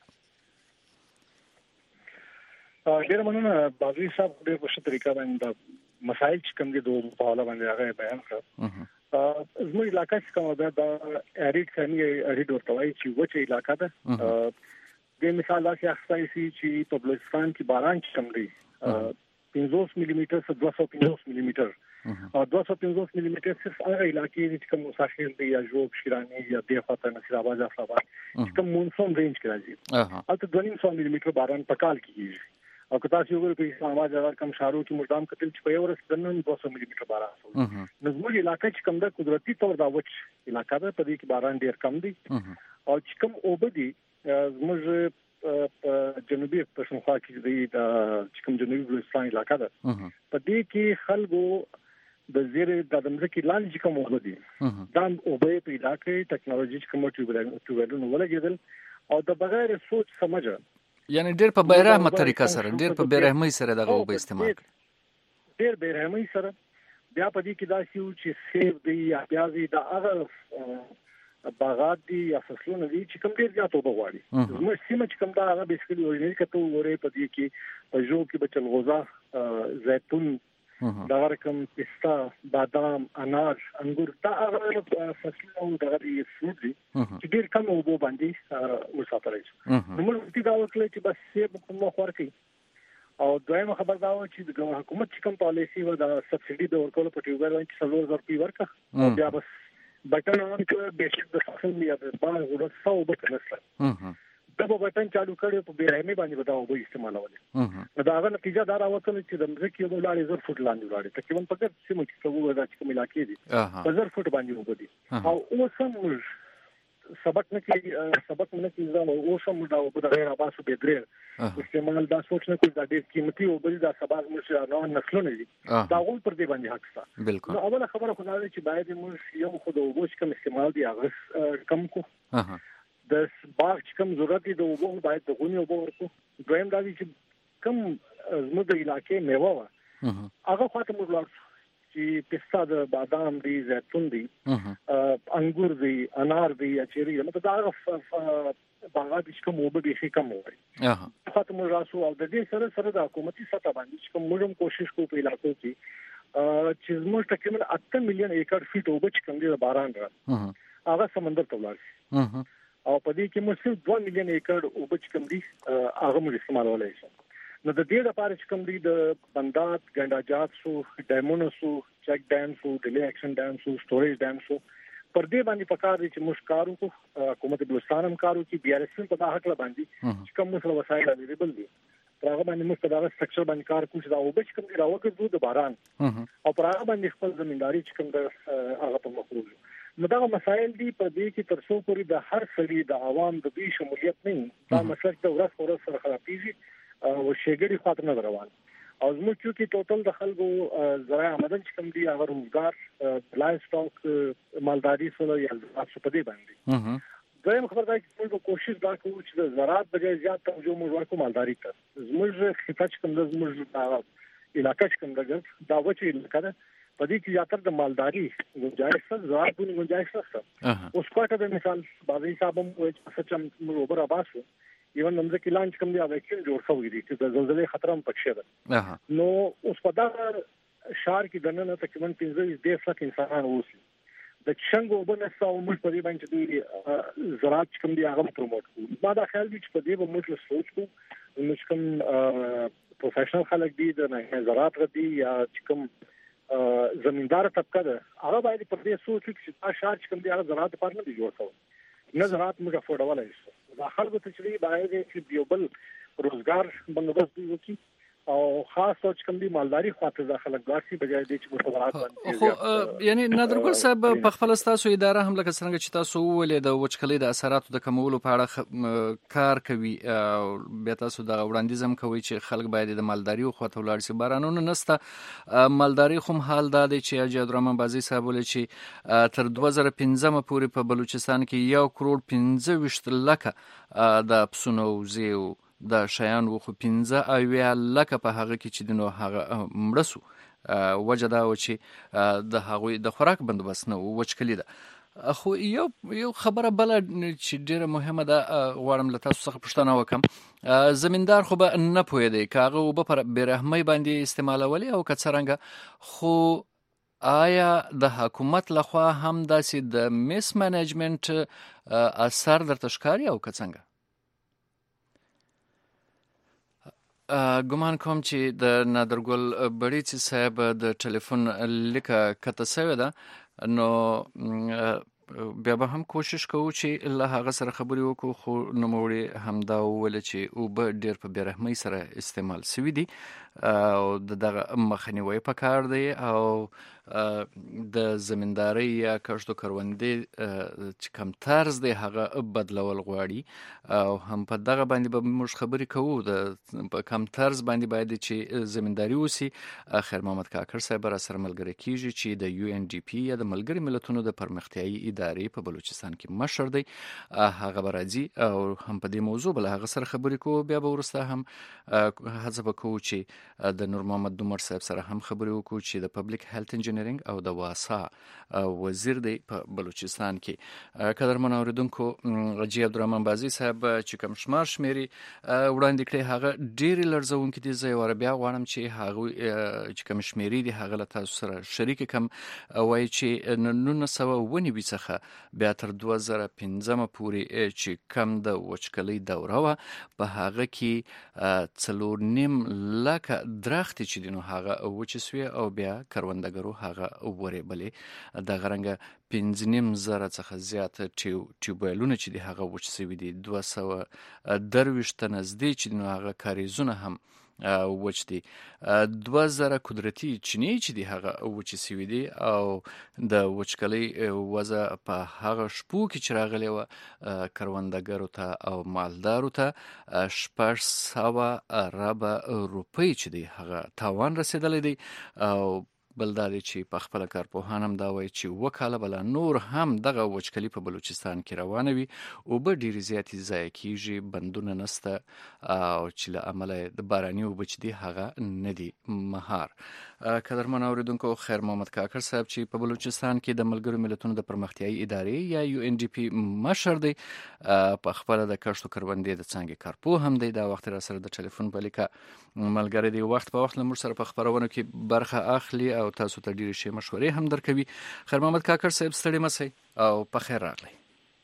ډیره مننه بازي صاحب ډېر په ښه طریقه باندې مسایل چې کوم دي د په اړه باندې هغه بیان کړ زموږ علاقې چې کومه ده د اریډ ثاني اریډ ورته وایي چې وچه علاقه ده د مثال داسې اخستای شي چې په بلوچستان کې باران کم دی پنځوس ملي میټر څخه دوه سوه پنځوس ملي میټر او دوه سوه پنځوس ملي میټر څخه هغه علاقې چې کوم ساحل دی یا جوب شیرانی یا دیفاته نصیر آباد افغانستان چې کوم مونسون رینج کې راځي او ته دوه نیم سوه ملي میټر باران په کال کې کیږي او که تاسو وګورئ په اسلام آباد یا کم شهرو کې مردام کتل چې په یو ورځ د نن دوه سوه ملي میټر باران نو زموږ علاقې چې کوم د قدرتي تور دا وچ علاقې ده په دې کې باران ډیر کم دی او چې کوم اوبدي زموږ په جنوبي پښتونخوا کې دی د چې کوم جنوبي بلوچستان علاقې ده په دې کې خلکو د زیره د دمځکې لاندې کوم اوبدي دا اوبې په علاقې ټکنالوژي کوم ټوبلونه ولګیدل او د بغیر سوچ سمجه یعنی ډیر په بیرحمه طریقه سره ډیر په بیرحمۍ سره دغه اوبه استعمال ډیر بیرحمۍ سره بیا په دې کې دا چې سیب دی یا پیازي دا هغه باغات دي یا فصلونه دي چې کوم ډیر زیات اوبه غواړي زموږ سیمه چې کوم دا هغه بیسیکلی اورینل کته وره په دې کې په جو کې بچل غوزا زيتون دا رقم پستا بادام انار انګور دا هغه فصلونه دا غوړي فروټ دي چې ډیر کم اوبه باندې مسافر شي نو موږ دې دا وکړو چې بس سیب کوم خور کوي او دویمه خبر دا و چې د حکومت چې کوم پالیسی و دا سبسيډي د ورکول په ټیوبل باندې څلور زره روپۍ ورکړه او بیا بس بټن اون کې بیسیک د فصل یا د باندې ورته څو وبکنسل دا په بټن چالو کړو په بیرحمۍ باندې بداو به استعمالول نو دا هغه نتیجه دا راوته چې د مزکی یو لاړې زر فوټ لاندې ولاړې تقریبا په څه سیمه کې څو دا چې کوم علاقې دي په زر فوټ باندې وبدي او اوس هم سبق نه کې سبق نه کې دا اوس هم دا په غیر اباسو به درې استعمال دا سوچ نه کوي دا ډېر قیمتي او بل دا سبق مشه نو نسلونه دي دا غول پر دې باندې حق ستا بالکل نو اوله خبره خو دا چې باید موږ یو خو د اوبو کوم استعمال دی هغه کم کو د باغ چې کوم ضرورت دی د اوبو باید د غونی اوبو ورکو دویم دا چې کوم زموږ د علاقې میوه وا هغه خاطر موږ لاړ چې پستا د بادام دی زيتون دی انګور دی انار دی یا چيري مطلب دا باغات چې کوم اوبه به کم وي هغه خاطر موږ راسو او د دې سره سره د حکومتي سطح باندې چې کوم موږ کوشش کوو په علاقو کې چې موږ تقریبا اته میلیون ایکړ فیټ اوبه چې کوم دی باران را هغه سمندر ته ولاړ او په دې کې موږ صرف دوه میلیون ایکړ اوبه چې کوم دي هغه موږ استعمالولای شو نو د دې لپاره چې کوم دي د بندات ګنډاجات سو ډیمونو سو چک ډیم سو ډیلی اکشن ډیم سو سټوریج ډیم سو پر دې باندې پکار دي چې موږ کارو کو حکومت بلوچستان هم کارو کې بي ار اس په دغه حق باندې چې کوم مسله وسایل اویلیبل دي هغه باندې موږ دغه سټرکچر باندې کار کوو چې دا اوبه چې کوم دي راوګرځو د باران او پر هغه باندې خپل زمینداری چې کوم د هغه په مخروج نو دا مسائل دي په دې کې تر څو پورې د هر سړي د عوام د دې شمولیت نه دا مسله د ورځ پر ورځ سره خرابېږي او شګړي خاطر نه روان او زموږ چې ټوټل د خلکو زراعي آمدن چې کوم دي هغه روزګار لایف سټاک مالداري سره یا تاسو په دې باندې دویم خبر دا چې موږ کوشش دا کوو چې د زراعت بغیر زیات توجه موږ ورکو مالداري ته زموږ خطه چې کوم د زموږ علاقې چې کوم دغه دا وچه علاقې ده په دې کې زیاتره د مالداري گنجائش سره زراعت په گنجائش سره اوس کوټه د مثال بعضی صاحب موږ چې څه موږ اوپر اباسو ایون نمبر کې لانچ کوم دی هغه کې جوړ شوی دی چې د زلزلې خطر هم پکې ده نو اوس په دا شهر کې دنه تقریبا پنځه دېرش لک انسانان اوسي د څنګه وبنه ساو موږ په دې باندې د زراعت کوم دی هغه پروموټ کوو ما دا خیال دي چې په دې به موږ سوچ کوو موږ کوم پروفیشنل خلک دي د زراعت ردي یا کوم زمیندار طبقه ده هغه باید په دې سوچ کې چې دا شهر کوم دی هغه زراعت لپاره نه دی جوړ شوی نه زراعت موږ افورډولای شو دا خلکو ته چې باید چې یو بل روزګار بندوبست وکړي او خاص سوچ کوم دی مالداري خاطر داخله غاسي بجای دي چې متبرات باندې خو یعنی نادرګل صاحب په خپل تاسو اداره هم لکه څنګه چې تاسو ولې د وچکلۍ د اثراتو د کمولو په اړه کار کوي او بیا تاسو د وړاندیزم کوي چې خلک باید د مالداري خو ته ولاړ شي بارانونه نسته مالداري خو حال دا دی چې اجي عبدالرحمن بازي صاحب ولې چې تر دوه زره پنځم پورې په بلوچستان کې یو کروڑ پنځه ویشت لکه د پسونو زیو د شیان وخو پنځه اویا لکه په هغه کې چې دنو هغه مړسو وجه دا و چې د هغوی د خوراک بندوبست نه وچکلي ده خو یو یو خبره بل چې ډیره مهمه ده غواړم له تاسو څخه پوښتنه وکم زمیندار خو به نه پوهیدي کاغه وب پر بیرحمۍ باندې استعمالولي او کڅرنګ خو آیا د حکومت لخوا هم داسې د میس منیجمنت اثر درته ښکاري او کڅنګ ګمان کوم چې د نادرګل بړیڅ صاحب د ټلیفون لیکه کته سوی ده نو بیا به هم کوشش کوو چې له هغه سره خبرې وکړو خو نوموړي همدا وویل چې اوبه ډېر په بېرحمۍ سره استعمال سوي دي او د دغه مخنیوی پکار دی او د زمیندارۍ یا کښت او کروندې چې کم طرز دی هغه بدلول غواړي او هم په دغه باندې به موږ خبرې کوو د په کم طرز باندې باید چې زمینداري وسي. خیر محمد کاکړ صاحب را سره ملګری کیږي چې د یو ان ډي پی یا د ملګري ملتونو د پرمختیایي ادارې په بلوچستان کې مشر دی. هغه به راځي او هم په دې موضوع به له هغه سره خبرې کوو. بیا به وروسته هم هڅه به کوو چې د نور محمد دومر صاحب سره هم خبرې وکړو چې د پبلک هیلث انجینرینګ او د واسا وزیر دی په بلوچستان کې. قدرمن اوریدونکو حاجي عبدالرحمن بازي صاحب چې کوم شمار شمیري وړاندې کړی هغه ډېرې لړزونکي دي. زه یې ور بیا غواړم چې هغه چې کوم شمیري دي هغه له تاسو سره شریک کم وایي چې نولس سوه اوه نوي څخه بیا تر دوه زره پنځم پورې چې کم د وچکلۍ دوره وه په هغه کې څلور نیم لکه درختې چې دي نو هغه وچې سوې او بیا کروندګرو هغه ورېبلې. دغه رنګه پنځه نیم زره څخه زیات ټیوبویلونه چې دي هغه وچ سوي دي. دوه سوه درویشت ته نږدې چې دي نو هغه کاریزونه هم وچ دي. دوه زره قدرتي چینې چې دي هغه وچې سوي دي او د وچکلۍ وضع په هغه شپو کې چې راغلې وه کروندګرو ته او مالدارو ته شپږ سوه اربه روپۍ چې دي هغه تاوان رسېدلی دی. او بل دا دی چې په خپله کارپوهان هم دا وایي چې اووه کاله به لا نور هم دغه وچکلي په بلوچستان کې روانه وي. اوبه ډېرې زیاتې ضایع کېږي، بندونه نسته او چې له امله د باراني اوبه چې دي هغه نه دي مهار. قدرمن اوریدونکو خیر محمد کاکړ صاحب چې په بلوچستان کې د ملګرو ملتونو د پرمختیایي ادارې یا یو ان ډي پی مشر دی، په خپله د کښت او کروندې د څانګې کارپوه هم دی. دا وخت را سره د ټلیفون په لیکه ملګری دی، وخت په وخت له موږ سره په خپرونو کې برخه اخلي او تاسو ته ډېرې ښې مشورې هم درکوي. خیر محمد کاکړ صاحب ستړي مه شئ او په خیر راغلی.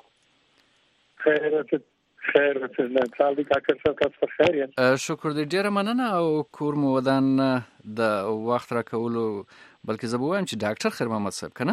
خیر خیر سلام کاکړ صاحب، تاسو په خیر یاست؟ شکر دې، ډېره مننه او کور مو ودان د وخت راکولو. بلکې زه به وایم چې ډاکټر خیر محمد صاحب که نه؟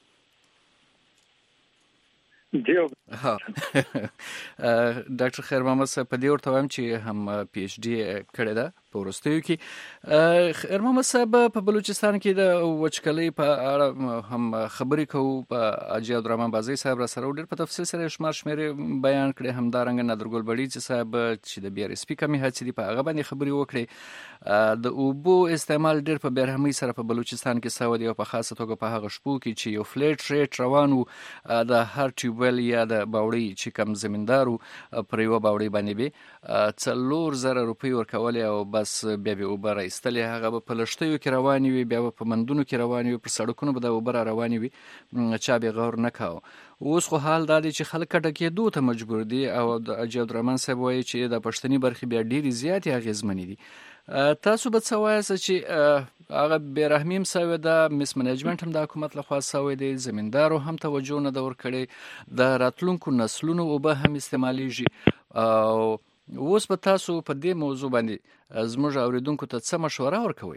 ډاکټر خیر محمد صاحب په دې ورته وایم چې هم پی ایچ ډي کړې ده په وروستیو کې. خیر محمد صاحب په بلوچستان کې د وچکلۍ په اړه هم خبرې کوو. په حاجي عبدالرحمن بازي صاحب را سره ډېر په تفصیل سره شمار شمېرې بیان کړې، همدارنګه نادرګل بړیڅ صاحب چې د بي ار اس پي کمې هڅې دي په هغه باندې خبرې وکړې. د اوبو استعمال ډېر په بېرحمۍ سره په بلوچستان کې سوی دی او په خاصه توګه په هغه شپو کې چې یو فلیټ ریټ روان و د هر ټیوبویل یا د باوړۍ چې کم زمیندارو پر یوه باوړۍ باندې به څلور زره روپۍ ورکولې او بس بیا به اوبه راایستلې. هغه به په لښتیو کې روانې وي، بیا به په مندونو کې روانې وي، پر سړکونو به د اوبه را روانې وي، چا به غور نه کاوه. اوس خو حال دا دی چې خلک کډه کېدو ته مجبور دي او د حاجي عبدالرحمن صاحب وایي چې د پښتني برخې بیا ډېرې زیاتې اغېزمنې دي. تاسو به څه وایاست چې هغه بېرحمي هم سوې ده، مس منیجمنټ هم د حکومت لخوا سوی دی، زمیندارو هم توجه نه ده ورکړې، د راتلونکو نسلونو اوبه هم استعمالیږي. او اوس به تاسو په دې موضوع باندې زموږ اوریدونکو ته څه مشوره ورکوئ؟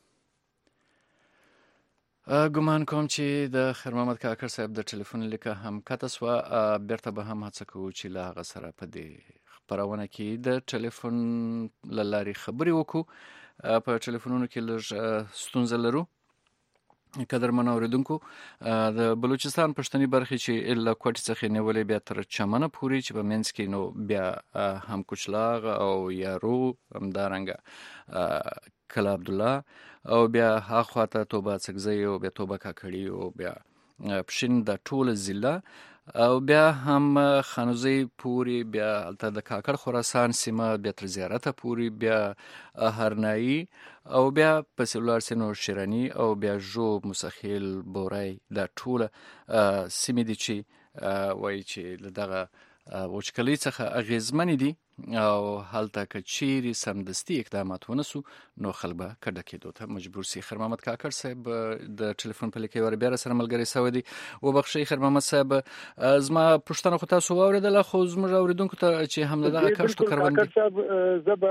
ګمان کوم چې د خیر محمد کاکړ صاحب د ټلیفون لیکه هم قطع سوه. بیرته به هم هڅه کوو چې له هغه سره په دې خپرونه کې د ټلیفون له لارې خبرې وکړو. په ټلیفونونو کې لږ ستونزه لرو. قدرمن اوریدونکو، د بلوچستان پښتني برخې چې له کوټې څخه نیولې بیا تر چمنه پورې چې په منځ کې نو بیا هم کوچلاغ او یارو، همدارنګه کلا عبدالله او بیا هاخوا ته توبه څکزی او بیا توبه کاکړي او بیا پښین د ټوله ضلع او بیا هم خانوزی پورې، بیا هلته د کاکړ خراسان سیمه، بیا تر زیارته پورې، بیا هرنایي او بیا پسې ولاړ سي نو شیراني او بیا ژوب، موسخیل، بورای، دا ټوله سیمې دي چې وایي چې له دغه وچکلۍ څخه اغېزمنې دي او هلته که چیرې سمدستي اقدامات ونه سو نو خلک به کډه کېدو ته مجبور سي. خیر محمد کاکړ صاحب د ټلیفون په لیکه ور بیا سره ملګری سوی دی. وبخښئ خیر محمد صاحب، زما پوښتنه خو تاسو واورېدله، خو زموږ اورېدونکو ته چې هم دغه کښت او کروندې صاحب زه به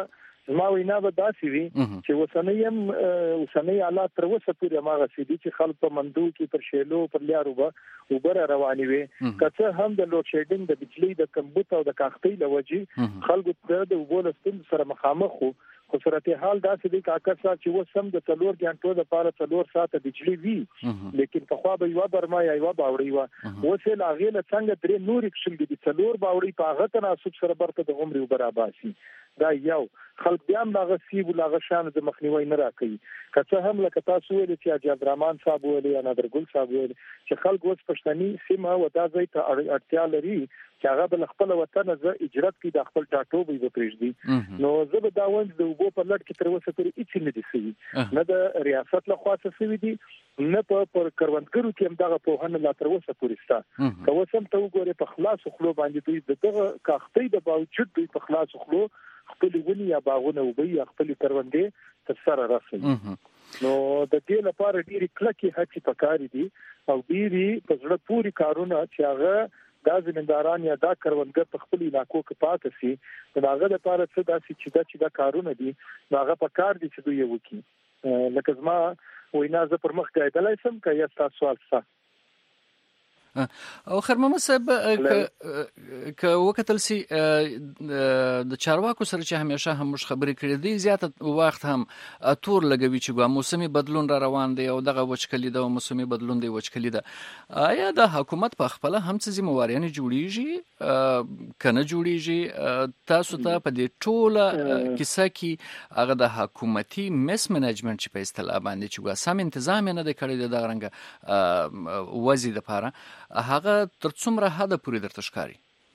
ما وینا به داسې وي چې وسنۍ هم وسنۍ حالات تر اوسه پورې هغه سي دي چې خلک په مندو کې پر شیلو پر لیارو به وبره رواني وي که هم د لوډ شیډینګ د بجلی د کمبود او د کاختۍ لوجي خلکو ته د وبولستون سره مخامخ خو خو صورت حال داسې دی کاکر صاحب چې وسم د څلور غنټو د پاره څلور ساعته بجلی وي لیکن په خوا به یو برما یا یو باوړی و وسه لاغې له څنګه درې نور کښل دي څلور باوړی په هغه تناسب سره برته د عمر برابرسي دا یو خلک بیا هم هغه سیب لاغه شان د مخنیوي نه راکړي که هم لکه تاسو ویل چې اجازه الرحمن صاحب ویل یا نادرګل صاحب ویل چې خلک اوس پښتني سیمه ودا ځای ته اړتیا لري چې هغه بل خپل وطن ز اجرت کې د خپل ټاټوبې به پرېږدي نو زه به دا وایم د وبو په لړ کې تر اوسه پورې هیڅ نه دي سوي نه د ریاست له خوا څه سوي دي نه په پر کروندګرو کې هم دغه په هنه لا تر اوسه پورې ستا که وسم ته وګوره په خلاص خلو باندې دوی دغه کاختۍ د باوجود دوی په خلاص خلو خپل ونی یا باغونه وبي خپل کروندې تر سره راسي نو د دې لپاره ډېری کلکې هڅې پکاري دي او ډېری په زړه پوری کارونه چې هغه دا زمینداران یا دا کروندګر په خپل علاقو کې پاتې سي دا هغه لپاره څه داسې چې دا چې دا کارونه دي هغه پکار دي چې دوی وکړي لکه زما وینا زه پر مخ کېدلای سم که یا تاسو سوال څه او خیر محمد صاحب که وکتل سي د چارواکو سره چې همیشه هم مش خبرې کړې دي زیاته وخت هم تور لګوي چې ګوا موسمي بدلون را روان دی او دغه وچکلي د موسمي بدلون دی وچکلي ده آیا د حکومت په خپل هم څه ذمہواري جوړیږي کنه جوړیږي تاسو ته په دې ټوله کیسه کې هغه د حکومتي مس منیجمنت چې په اصطلاح باندې چې ګوا سم تنظیم نه د کړی د رنګ وزي د پاره هغه تر څومره حد پورې درته ښکاري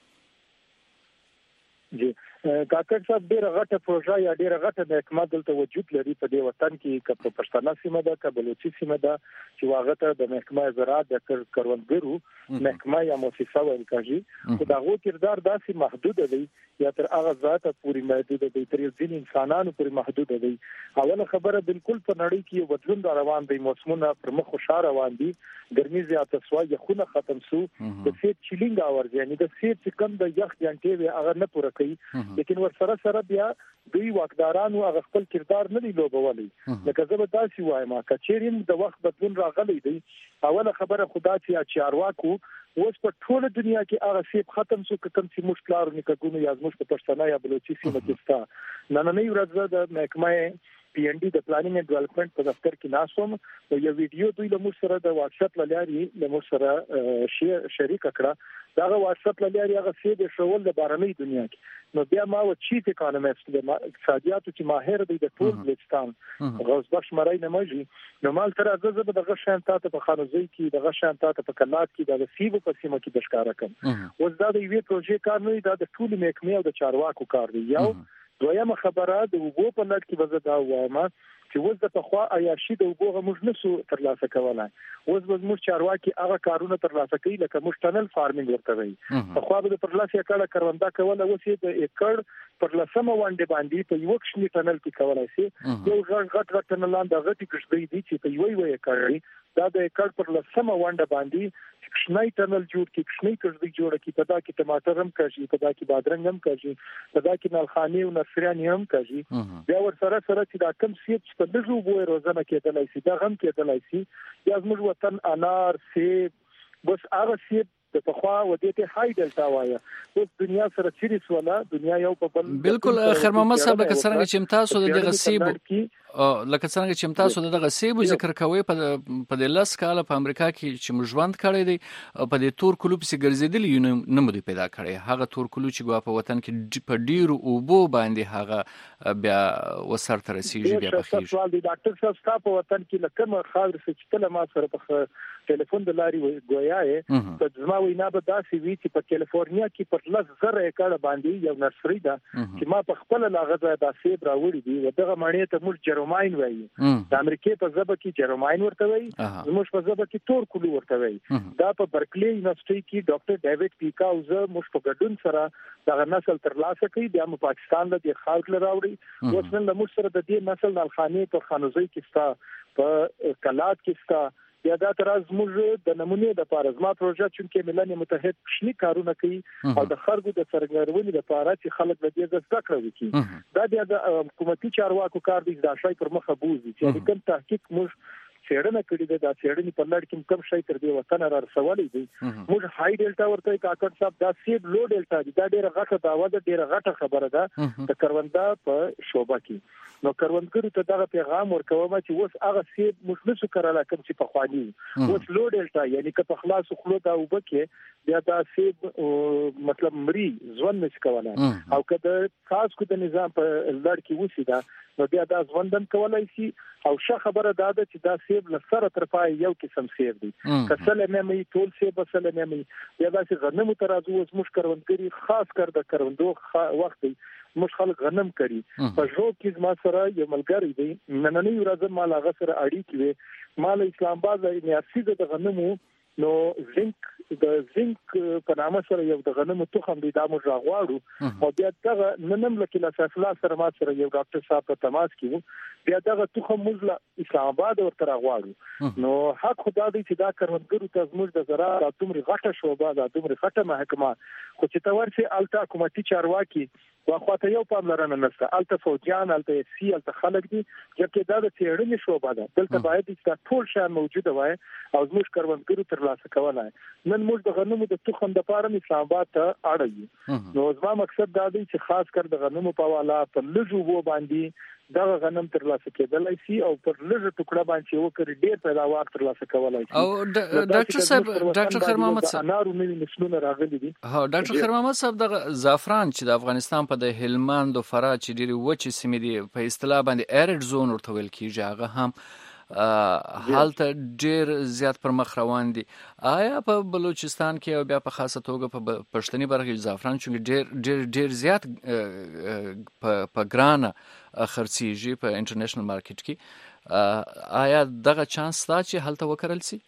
جی کاکر صاحب ډیره غټه پروژه یا ډیره غټه محکمه دلته وجود لري په دې وطن کې که په پښتانه سیمه ده که بلوچي سیمه ده چې واغه ته د محکمه زراعت د کروندګرو محکمه یا مؤسسه ویل کېږي خو دغه کردار داسې محدود دی یا تر هغه ذاته پوری محدود دی تر ځین انسانانو پوری محدود دی اوله خبره بالکل په نړۍ کې بدلون روان دی موسمونه پر مخ خوشاله روان دي ګرمي زیاته سوه یخونه ختم سو د سیټ چیلینګ اور یعنی د سیټ چې کم د یخ غنټې وي هغه نه پوره کوي لیکن ور سره سره بیا دوی واکدارانو هغه خپل کردار نه دی لوبولي لکه زه به تاسو وایم کچېرین د وخت بدلون راغلی دی اوله خبره خدا چې چارواکو اوس په ټوله دنیا کې هغه سیب ختم شو کوم چې مشکلار نکګونو یا زموږ په پښتنه یا بلوچي سیمه کې ستا نننۍ ورځ د محکمه پی ان ډي د پلانینګ اند ډیولپمنٹ په دفتر کې ناسوم او یو ویډیو دوی له موږ سره د واتس اپ لاري له موږ سره شیر شریک کړه دا واتس اپ لاري هغه سیب شول د بارنۍ دنیا کې نو بیا ما و چیف اکونومیست د اقتصادیاتو چې ماهر دی د ټول بلوچستان غوث بخش مړای نه مجي نو مال تر ازه به دغه شان تاسو په خانوزي کې دغه شان تاسو په کلات کې د سیب په سیمه کې د ښکارا کوم اوس دا د یوې پروژې کار نه دی دا د ټول محکمې او د چارواکو کار دی یو دویمه خبره د وګو په لړ کې وزه دا وایم چې وز د تخوا عیاشي د وګو موږ نسو ترلاسه کولای وز وز موږ چارواکي هغه کارونه ترلاسه کوي لکه موږ ټنل فارمینګ ورته وي تخوا به ترلاسه کړه کروندا کوله وسی د ایکړ پر لسمه وانډه باندې په یو کښنی ټنل کې کولای شي یو غټ غټ غټ ټنلان د غټي کښدې دي چې په یوې وې کړی دا د ایکړ پر لسمه وانډه باندې کښنی ټنل جوړ کی کښنی کښدې جوړ کی په دا کې ټماټر هم کړي په دا کې بادرنګ هم کړي په دا کې نلخانی او نصرانی هم کړي بیا ور سره سره چې دا کم سیب په دغه وې روزانه کېدلای شي دا هم کېدلای شي یا زموږ وطن انار سیب بس هغه سیب د تخوا ودیته هاي ډلټا وایا اوس دنیا سره چیرې سواله دنیا یو په بل بالکل خیر محمد صاحب لکه څنګه چې تاسو د دغه سیب لکه څنګه چې تاسو د دغه سیب ذکر کوي په په د لاس کاله په امریکا کې چې مجوند کړی دی په د تور کلوب سي ګرځیدلی نه مو پیدا کړی هغه تور کلو چې ګوا په وطن کې په ډیرو اوبو باندې هغه بیا وسر تر رسیږي بیا په خېږي سوال دی ډاکټر صاحب تاسو په وطن کې لکه خاور څخه چې تل ما سره په ټلیفون د لاري ګویاي په ځما وینا به داسې وی چې په کیلیفورنیا کې په لږ زره ایکړ باندې یو نرسري ده چې ما په خپل لاغه د سیب راوړي دي ودغه مڼې ته موږ جروماین وایي د امریکای په ځبه کې جروماین ورته وایي موږ په ځبه کې تور کلو ورته وایي دا په برکلی یونیورسيټي کې ډاکټر ډیوډ پیکا او زه موږ په ګډون سره دا نسل ترلاسه کړي بیا په پاکستان د خلک لراوړي اوس نن موږ سره د دې نسل نلخانی په خانوزي کې ستا په کلات کې ستا یا دا تر زموږ د نمونې د لپاره زما پروژه چې ملل متحد شنی کارونه کوي او د خلکو د سرګرونې لپاره چې خلک د دې زده کړه وکړي دا بیا د حکومتي چارواکو کار دی دا شای پر مخه بوزي چې کوم تحقیق موږ څېړنه کړې ده دا څېړنې په لړ کې کم شي تر دې وطن را رسولې دي موږ هاي ډیلټا ورته کاکړ صاحب دا سیب لو ډیلټا دي دا ډیره غټه داوا ده ډیره غټه خبره ده د کروندا په شوبه کې نو کروندګرو ته دا پیغام ورکوم چې اوس هغه سیب موږ نشو کړلا کوم چې په خواني اوس لو ډیلټا یعنی که په خلاص خلو دا وبکه بیا دا سیب مطلب مري ځوان نش کوله او که خاص کو د نظام په لړ کې وسی دا نو بیا دا ځوندم کولای شي او ښه خبره دا ده چې دا سیب لسره تر پای یو قسم سیب دی کسله مې ټول سیب سره مې بیا دا چې غنمو ترازو اوس مش کروندګری خاص کر د کروندو وخت دی مش خلک غنم کوي په جو کې ما سره یو ملګری دی نننې ورځ ما لاغه سره اړیکې وي مال اسلام آباد یونیورسيټي د غنمو نو زنک د زنک په نامه سره یو د غنمو تخم دی دا موږ راغواړو او بیا دغه ننم لکه لاسفلا سره ما سره یو ډاکټر صاحب په تماس کې بیا دغه تخم موږ اسلام آباد ورته راغواړو نو حق خدا دې چې دا کروندګرو ته زموږ د زراعت دومره غټه شوبه ده دومره غټه محکمه خو چې تور شي الټا حکومتي چارواکي واخواته یو پاملرنه نشته الټا فوجان الټا سی الټا خلک دي چې دا د څېړنې شوبه ده دلته باید چې ټول شان موجوده وای او زموږ کروندګرو ترلاسه کولای نن موږ د غنمو د تخم د پاره اسلام آباد ته اړایو نو زما مقصد دا دی چې خاص کر د غنمو په والا په لږو وو باندې دا غنم ترلاسه کېدلای شي او پر لږه ټوکړه باندې وکړي ډېر پیداوار ترلاسه کولای شي او ډاکټر صاحب ډاکټر خیر محمد صاحب انارو نوي نسلونه راغلي دي ها ډاکټر خیر محمد صاحب د زعفران چې د افغانستان په د هلمند او فراه چې ډېری وچې سیمې دي په اصطلاح باندې ایرډ زون ورته ویل کیږي هغه هم حالته ډیر زیات پر مخ روان دي آیا په بلوچستان کې او بیا په خاصه توګه په پښتني برخه کې زعفران چې ډیر ډیر ډیر زیات په په ګرانه خرڅيږي په انټرنیشنل مارکیټ کې آیا دغه چانس تا چې حالته وکړل سي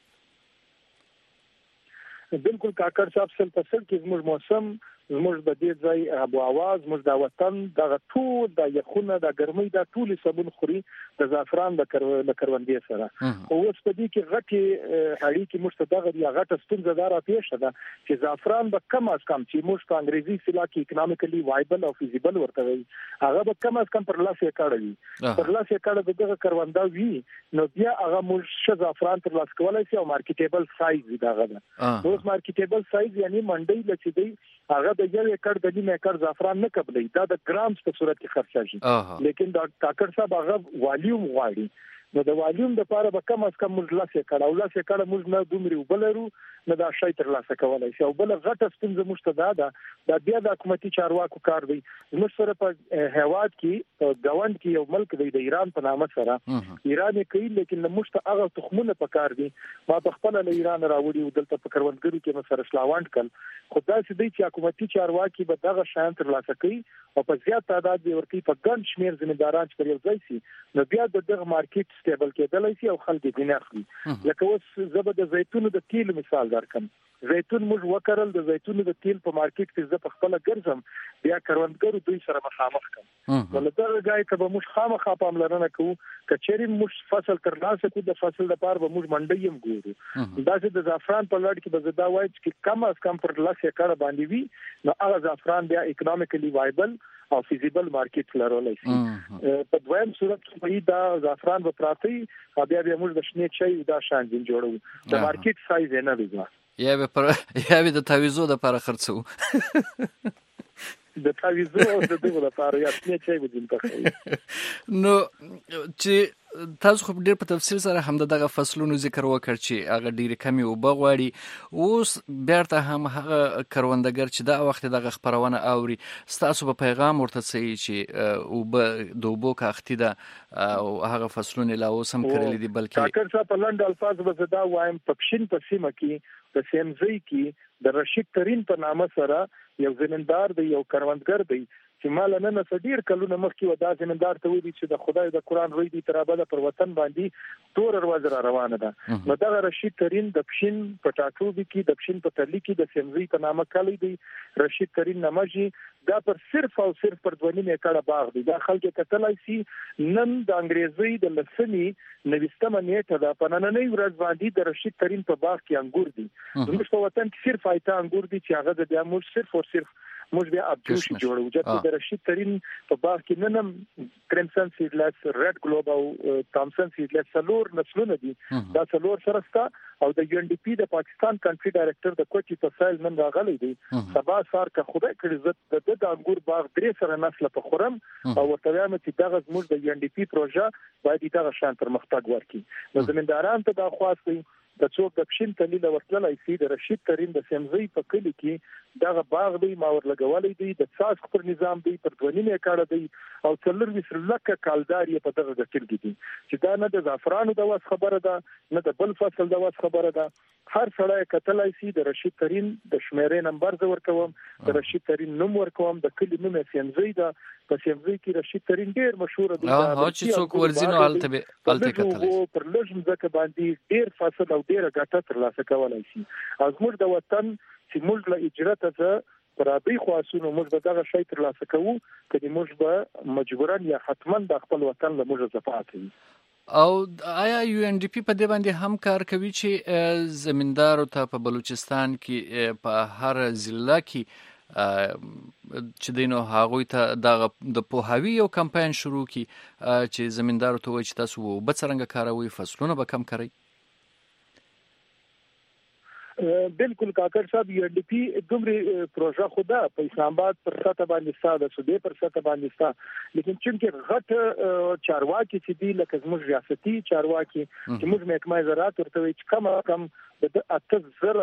بالکل کاکړ صاحب سره په سر کې زموږ موسم زموږ د دې ځای ابو आवाज زموږ د وطن د ټول د یخونه د ګرمۍ د ټول سبون خوري د زعفران د کروندې سره او اوس په دې کې غټي هړي کې مشتدغه دی غټه ستونزه دار پیښه ده چې زعفران به کم از کم چې موږ په انګریزي اصطلاح کې اکونومیکلی وایبل او فیزیبل ورته وي هغه به کم از کم پر لاس یې کړی پر لاس یې کړی دغه کروندا وی نو بیا هغه موږ ش زعفران پر لاس کولای شي او مارکیټیبل سایز دی دغه اوس مارکیټیبل سایز یعنی منډي لچې دی هغه د یو ایکړ د نیم ایکړ زعفران نه قبلې دا د ګرامز په صورت کې خرڅېږي لیکن دا کاکړ صاحب هغه والیوم غواړي نو د والیوم د لپاره به کم از کم موږ لاسه کړه او لاسه کړه موږ نه دومره وبلرو نه دا شای تر لاسه کولای شي او بل غټه ستونزه مشتدا ده دا بیا د حکومتي چارواکو کار دی موږ سره په هواد کې غوند کې یو ملک دی د ایران په نامه سره ایران کوي لیکن موږ ته هغه تخمونه په کار دي ما په خپل له ایران راوړي او دلته په کروندګرو کې مسره سلاوند کړ خدای چې دی چې حکومتي چارواکي به دغه شان تر لاسه کوي او په زیات تعداد دی ورکی په ګڼ شمیر ځمېداران چې پر یو ځای شي نو بیا دغه مارکیټ سټیبل کېدلای شي او خلک یې نه اخلي لکه اوس زبر د زیتون د تیل مثال درکم زیتون موږ وکړل د زیتون د تیل په مارکیټ کې زه په خپل ګرځم بیا کروندګرو دوی سره مخامخ کوم ولته غای ته به موږ خامخا پاملرنه کوو کچېری موږ فصل تر لاسه کو د فصل لپاره به موږ منډي هم ګورو دا چې د زعفران په لړ کې به زدا وایي چې کم از کم پر لاسه کړه باندې وي نو هغه زعفران بیا اکونومیکلی وایبل او فیزیبل مارکیټ لرولای شي په دویم صورت کې دا زعفران به پراتی بیا بیا موږ د شنه چای دا شان دین جوړو د مارکیټ سایز نه دی یا به پر یا به د تعویضو د لپاره خرڅو د تعویضو او د دغه لپاره یا شنه چای بدین تخې نو چې تاسو خو ډېر په تفصیل سره هم دغه فصلونو ذکر وکړ چې هغه ډېر کمی او بغواړي اوس بیرته هم هغه کروندګر چې دا وخت دغه خبرونه اوري تاسو په پیغام ورته سي چې او به دوبو کاختی ده او هغه فصلونه لا اوس هم کړل دي بلکې کاکر صاحب په لند الفاظ به زدا وایم پښین په سیمه کې د سیمزي کې د رشید ترين په نامه سره یو زمیندار دی یو کروندګر دی چې چې مال نه نه ډیر کلونه مخکې ودا زمیندار ته ویلي چې د خدای د قران روی دي ترابه پر وطن باندې تور ورځ را روانه ده. نو دا رشید ترين د پښین په ټاټوبي کې د پښین په ترلی کې د سیمزي په نامه کلی دی. رشید ترين نمجي دا پر صرف او صرف پر دوه نیمه ایکړه باغ دی. دا خلک کتلای شي نن د انګریزي د لسنی نوښتمه نیټه ده په نننۍ ورځ باندې د رشید ترين په باغ کې انګور دي. زموږ په وطن کې صرف ایته انګور دي چې هغه د بیا موږ صرف او صرف موږ بیا ابجوش جوړو. چې د رشید ترين په باغ کې ننم کرمسن سیډلس، ریډ ګلوب او تامسن سیډلس څلور نسلونه دي. دا څلور سره ستا او د یو ان ډي پی د پاکستان کنټري ډایریکټر د کوچي په سایل نن راغلی دی. سبا سار کا خدای کړي زت د انګور باغ درې سره نسل په خورم او ورته وایم چې دغه زموږ د یو ان ډي پی پروژه باید دغه شان پرمختګ ورکړي. نو زمینداران ته دا خواست د څوک د پښین تلیل ورتلای شي د رشید ترين د سیمزي په کلی کې دغه باغ دی ماور لګولې دی د ساس پر نظام دی پر دونی کړه دی او څلور وسر لکه کالدار یې په دغه ګټل دي چې دا نه د زعفرانو د واس خبره ده نه د بل فصل د واس خبره ده. هر سړی کتلای شي د رشید ترين د شمیرې نمبر زور کوم د رشید ترين نوم ورکوم د کلی نوم سیمزي ده. په سیمزي کې رشید ترين ډیر مشهور دی. ها چې څوک ورزینو حالت به حالت کتلای پر لږم ځکه باندې ډیر فصل او ډیر ګټه ترلاسه کولای شي. از موږ د وطن چې موږ له اجرت ته پرابي خاصونو موږ دغه شی ترلاسه کوو کله موږ به مجبورا یا حتما د خپل وطن له موږ زفات کوي. او آیا یو ان ډي پی په دې باندې هم کار کوي چې زمیندارو ته په بلوچستان کې په هر ضلع کې چې دینو هغوی ته د پوهاوی یو کمپاین شروع کی چې زمیندارو ته وایي چې تاسو به څنګه کاروي فصلونه به کم کړئ؟ بالکل کاکر صاحب یو ان ډي پی دومره پروژه خدا په اسلام آباد پر سطح باندې ساده سودې پر سطح باندې ستا لیکن چې غټ چارواکي چې دی لکه زموږ ریاستي چارواکي چې موږ محکمه زراعت ورته وي چې کم کم د اته زره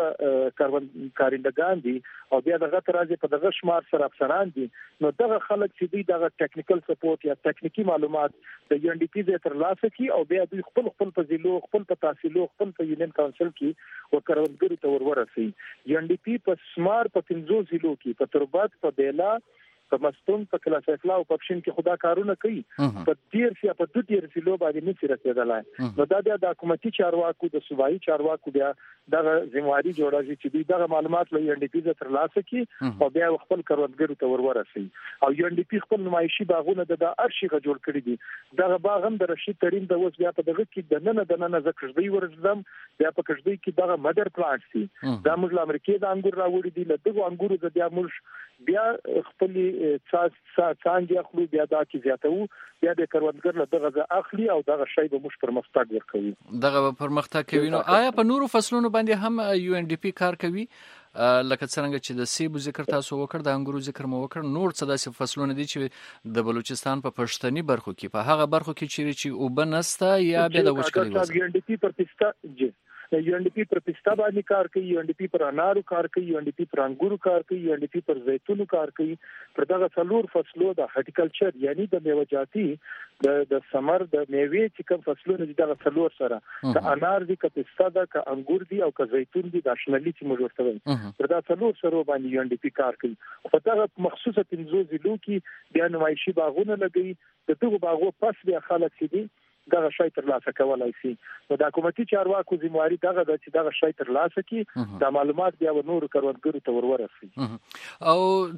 کارندگان دي او بیا دغه ترازی په دغه شمار سره افسران دي. نو دغه خلک چې دی دغه ټیکنیکل سپورټ یا تکنیکی معلومات د یو ان ډي پی د ترلاسه کی او بیا دوی خپل خپل په ضلعو خپل په تحصیلو خپل په یونین کونسل کې ورکرونګرو ته ورورسي. یو ان ډي پی په سمار په پنځو ضلعو کې په تربات په بیلا په مستون په کلاس اخلا او په پښین کې خدا کارونه کوي په ډیر سی په د ډیر سی لو باندې نشي رسیدلای. نو دا بیا د حکومتي چارواکو د صوبایي چارواکو بیا دغه ذمہواری جوړاږي چې دغه معلومات له یو ان ډي پی څخه ترلاسه کی او بیا خپل کروندګرو ته ورورسي. او یو ان ډي پی خپل نمایشي باغونه د ارشیغه جوړ کړی دي. دغه باغ هم د رشید ترين د اوس بیا په دغه کې د نن د نن زکرځي ورزدم بیا په کښدي کې دغه مدر پلانټ سي دا موږ له امریکا د انګور راوړي دي. له دغه انګورو د بیا موږ بیا خپل څاڅ څنګه خپل بیا دا کې زیاتو بیا د کروندګر له دغه اخلي او دغه شی به موږ پرمختګ ورکوي. دغه پرمختګ کوي. نو آیا په نورو فصلونو باندې هم یو ان ډي پی کار کوي؟ لکه څنګه چې د سیبو ذکر تاسو وکړ د انګورو ذکر مو وکړ نور څه داسې فصلونه دي چې د بلوچستان په پښتني برخو کې په هغه برخو کې چیرې چې او بنستا یا به د وچکړي وځي؟ یو ان ډي پی پر پستا جی یو ان ډي پی پر پستا باندې کار کوي. یو ان ډي پی پر انارو کار کوي. یو ان ډي پی پر انګورو کار کوي. یو ان ډي پی پر زیتونو کار کوي. پر دغه څلور فصلو د هارټیکلچر یعنی د میوه‌جاتي د د سمر د میوې چې کوم فصلونه دي دغه څلور سره د انار دي ک پستا ده ک انګور دي او ک زیتون دي د شنلی چې موږ ورته وایو پر دا څلور سره باندې یو ان ډي پی کار کوي. په دغه مخصوصه پنځو ضلعو کې بیا نمایشي باغونه لګي. د دغه باغو پس بیا خلک چې دي دغه شی ترلاسه کولای شي. نو د حکومتي چارواکو ذمہواری دغه د چې دغه شی ترلاسه کی د معلومات بیا ونور کروندګرو ته ورورسي. او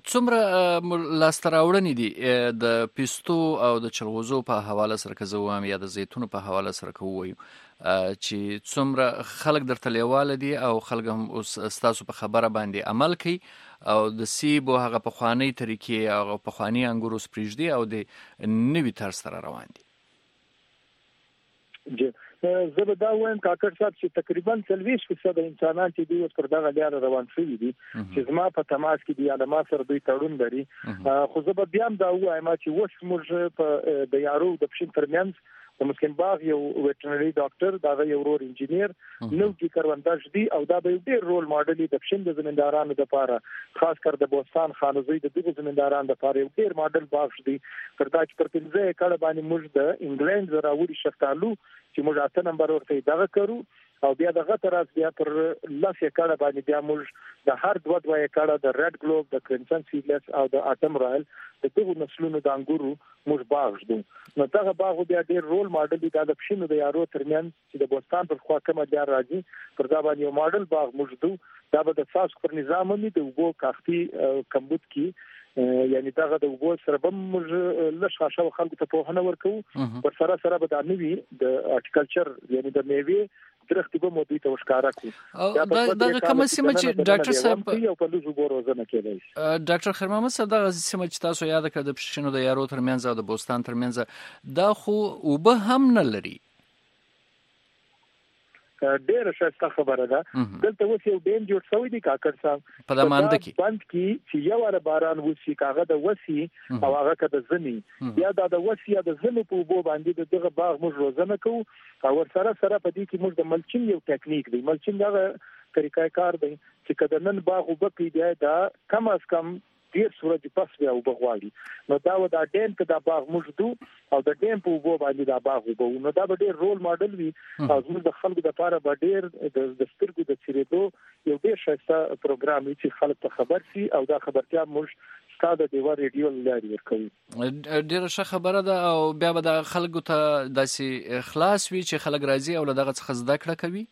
څومره لاستراوړنې دي د پیستو او د چلغوزو په حواله سره کوم یا د زیتونو په حواله سره کوي چې څومره خلک درته لیواله دي او خلک هم اوس تاسو په خبره باندې عمل کوي او د سیبو هغه په خواني طریقې او په خواني انګورو سپریږدي او د نوي طرز سره روان دي؟ جی زه به دا وایم کاکر صاحب چې تقریبا څلويش فیصد انسانان چې دوی پر دغه لار روان شوي دي چې زما په تماس کې دی علما سره دوی تړون لري. خو زه به بیا هم دا وایم چې اوس موږ په د یارو د پښین ترمنځ د مسکن باغ یو ویټرنری ډاکټر دا یو ورور انجینیر نو کې کرونداج دی او دا به ډیر رول ماډل د پښین د زمیندارانو لپاره خاص کر د بوستان خانوزي د دغه زمیندارانو لپاره یو ډیر ماډل باغ دی. پر دا چې پر پنځه کړه باندې موږ د انګلند راوړي شفتالو چې موږ اته نمبر ورته دغه کړو او بیا دغه تراس بیا پر لاس یکړه باندې بیا موږ د هر دوه دوه یکړه د ریډ ګلوب د کرنسن سیډلس او د اټم رایل د دغه نسلونو د انګورو موږ باغ شدو. نو دغه باغ بیا ډیر رول ماډل دی د پښینو د یارو ترمن چې د بوستان پر خوا کومه دی راځي پر دا باندې یو ماډل باغ موږ دو. دا به د ساس پر نظام باندې د وګو کاختي کمبود کی یعنی دغه د وګو سره به موږ لښه شاو خلکو ته په هنه ورکو. پر سره سره به د نوی د اټیکلچر یعنی د میوه درختي به مودي ته وشکارا کو. دا دغه کوم سیمه چې ډاکټر صاحب یو په لوزو بورو زنه کېدای ډاکټر خیر محمد صاحب دغه سیمه چې تاسو یاد کړئ د پښینو د یارو ترمنځ او د بوستان ترمنځ دا خو وبه هم نه لري. ډېر ښه خبره ده. دلته اوس یو ډیم جوړ شوی دی کاکړ صاحب په دمانده کې باندې کې چې یو ور باران وسی کاغه د وسی او هغه کده زمي یا د وسی یا د زمي په بو باندې دغه باغ موږ روزنه کوو او سره سره په دې کې موږ د ملچینګ یو ټیکنیک دی. ملچینګ هغه طریقې کار دی چې کده نن باغ وبکې دی دا کم از کم ډیر سورج پس بیا وبغواړي. نو دا و دا ډیم کې دا باغ موږ دو او د ډیم په وبو باندې دا باغ وبو. نو دا به ډیر رول ماډل وي او موږ د خلکو لپاره به ډیر د سترګو د چیرېدو یو ډیر ښه پروګرام چې خلک ته خبر شي او دا خبرتیا موږ ستاسو د دیوار ریډیو لاري ورکوي. ډیر ښه خبره ده او بیا به د خلکو ته داسې خلاص وي چې خلک راځي او دغه څخه زده کړه کوي.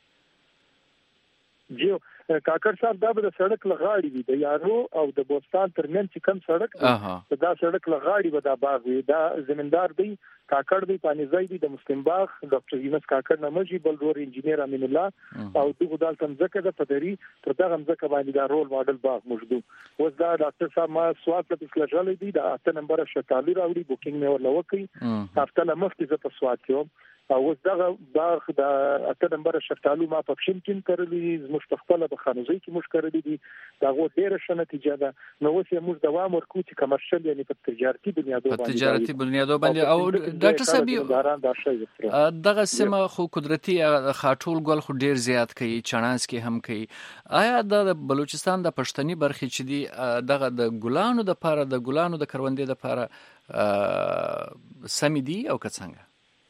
جیو کاکړ صاحب دا به د سړک لغاړي وي د یارو او د بوستان ترمن چې کم سړک دی دا سړک لغاړي به دا باغ وي. دا زمیندار دی کاکړ دی پانیزای دی د مسلم باغ ډاکټر یونس کاکړ نمجی بل ور انجینیر امین الله او دغه دال تم زکه د پدری تر دغه زکه باندې دا رول ماډل باغ موجود. اوس دا ډاکټر صاحب ما سوال په سلجل دی دا اته نمبر شتالي راوړي بوکینګ مې ورلو کوي هفته لمخکې ز په سوال کوم او اوس دغه باغ د اته نمبر شفتالو ما په پښین کې کړلې زموږ په خپل په خانوزي کې موږ کړلې دي دا غو ډیره ښه نتیجه ده. نو اوس یې موږ دوام ورکو چې کمرشل یعنی په تجارتي بنیادو باندې په تجارتي بنیادو باندې او ډاکټر صاحب دغه سیمه خو قدرتي خاټول ګل خو ډیر زیات کوي چانانس کې هم کوي. آیا د بلوچستان د پښتني برخې چې دي دغه د ګلانو د پاره د ګلانو د کروندې د پاره سمې دي او که څنګه؟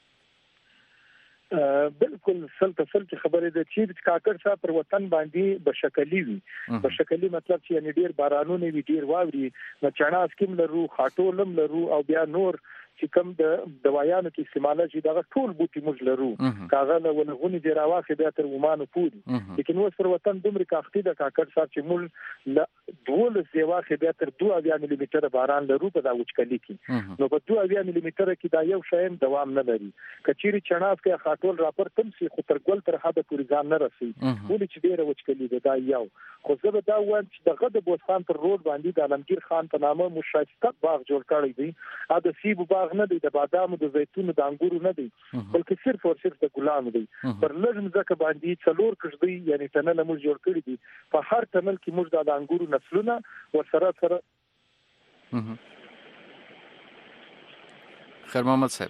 بالکل سل تسل چې خبره ده چې کاکړ صاحب پر وطن باندې بشکلی وي. بشکلی مطلب چې یعنی ډیر بارانونه وي ډیر واوري نو چاناس کې لرو خاټولم لرو او بیا نور چې کوم د دوايانو کې استعمال شي دا ټول بوټي موږ لرو کاغه ولغونی دی راوخه بیا تر ومانو پود. لیکن اوس پر وطن دومره کاختي د کاکړ صاحب چې موږ دوه زیواخه بیا تر دوه ملي متر باران لرو په دا وچکلی کې. نو په دوه ملي متر کې دا یو شایم دوام نه لري. کچيري چناس کې خاطول راپر تم سي خو تر ګل تر حد پورې ځان نه رسي ولې چې ډیره وچکلی ده دا یو. خو زه به دا وایم چې دغه د بوستان پر روډ باندې د علمگیر خان په نامه مشایسته باغ جوړ کړی دی. ا د سیب باغ نه دی د بادامو د زیتون د انګورو نه دی بلکې صرف او صرف د ګلانو دی. پر لږ ځکه باندې څلور کښدي یعنی تنل موږ جوړ کړی دی. په هر تنل کې موږ د انګورو نسلونه ورسره سره. خیر محمد صاحب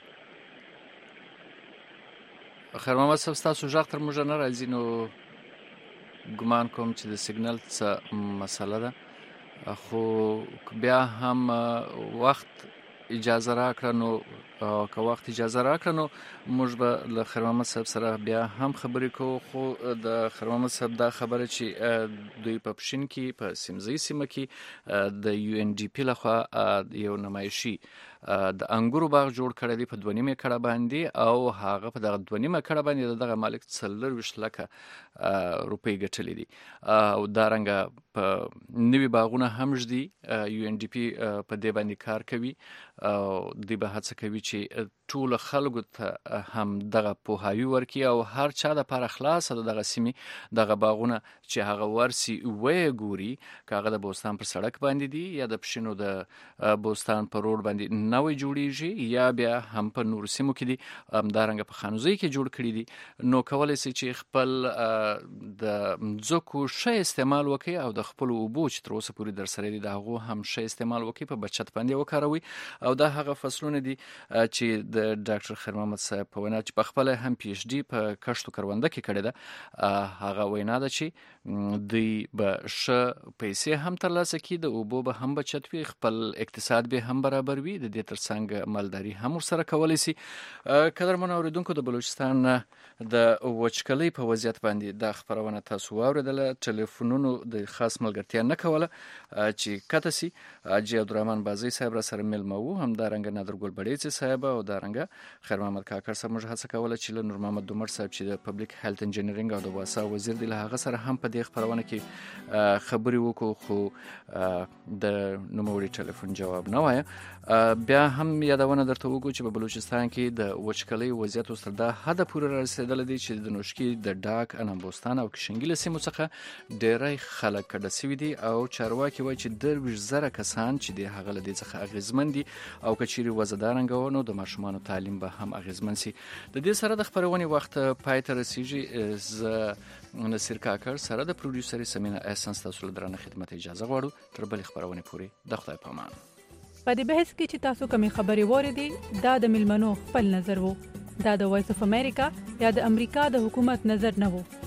خیر محمد صاحب تاسو ژغ تر موږ نه راځي نو ګمان کوم چې د سیګنل څه مسله ده خو بیا هم وخت اجازه راکړه نو که وخت اجازه راکړه نو موږ به له خیر محمد صاحب سره بیا هم خبرې کوو. خو د خیر محمد صاحب دا خبره چې دوی په پښین کې په سیمزي سیمه کې د یو ان ډي پی لخوا یو نمایشي د انګورو باغ جوړ کړی دی په دوه نیمه کړه باندې او هغه په دغه دوه نیمه کړه باندې دغه مالک څلور ویشت لکه روپۍ ګټلې دي او دا رنګه په نوي باغونه هم جدي یو ان ډي پی په دې باندې کار کوي او دوی به هڅه کوي چې ټول خلکو ته هم دغه پوهاوی ورکړي او هر چا د لپاره خلاص دغه سیمې دغه باغونه چې هغه ورسي وې ګوري کاغه د بوستان پر سړک باندې دي یا د پښینو د بوستان پر روډ باندې نوې جوړیږي یا بیا هم په نور سیمو کې دي همدارنګه په خانوزي کې جوړ کړي دي. نو کولای شي چې خپل د مځکو ښه استعمال وکړي او د خپل اوبو چې تر اوسه پورې در سره دي د هغو هم ښه استعمال وکړي په بچت باندې وکاروي او دا هغه فصلونه دي چې د ډاکټر خیر محمد صاحب په وینا چې په خپل هم پی ایچ ډي په کشت کرونده کې کړې ده، هغه وینا ده چې دوی به ښه پیسې هم ترلاسه کړي، د اوبو به هم بچت وي، خپل اقتصاد به هم برابر وي، د دې ترڅنګ مالداري هم ورسره کولی شي. قدرمنو اوریدونکو، د بلوچستان د وچکلۍ په وضعیت باندې دا خبرونه تاسو واوریدله. ټلیفونونو د خاص ملګرتیا نه کوله چې کته سي. حاجي عبدالرحمن بازي صاحب را سره ملمه وو، همدارنګه نادر ګل بډیڅي صاحب او دارنګه خیر محمد کاکړ صاحب. موږ هڅه کوله چې له نور محمد دومر صاحب چې د پبلک هیلث انجینرینګ او د واسا وزیر دی، له هغه سره هم په دې خبرونه کې خبرې وکړو، خو د نوموړي ټلیفون جواب نه وایه. بیا هم یادونه درته وکړو چې په بلوچستان کې د وچکلۍ وضعیت اوس تر دا حده پورې را رسېدلی دی چې د نوشکي د ډاک، انامبوستان او کشنګي له سیمو څخه ډېری خلک کډه سوي دي او چارواکي وایي چې درویشت زره کسان چې د هغه له دې څخه اغېزمن دي او که چیرې وضع دارنګه و نو د ماشومانو تعلیم به هم اغېزمن سي. د دې سره د خپرونې وخت پای ته رسیږي. زه نصیر کاکړ سره د پروډیوسري سمینا احسان ستاسو له درانه خدمت اجازه غواړو. تر بلې خپرونې پورې د خدای په امان. په دې بحث کې چې تاسو کومې خبرې واورېدې دا د ملمنو خپل نظر وو، دا د وایس اف امریکا یا د امریکا د حکومت نظر نه وو.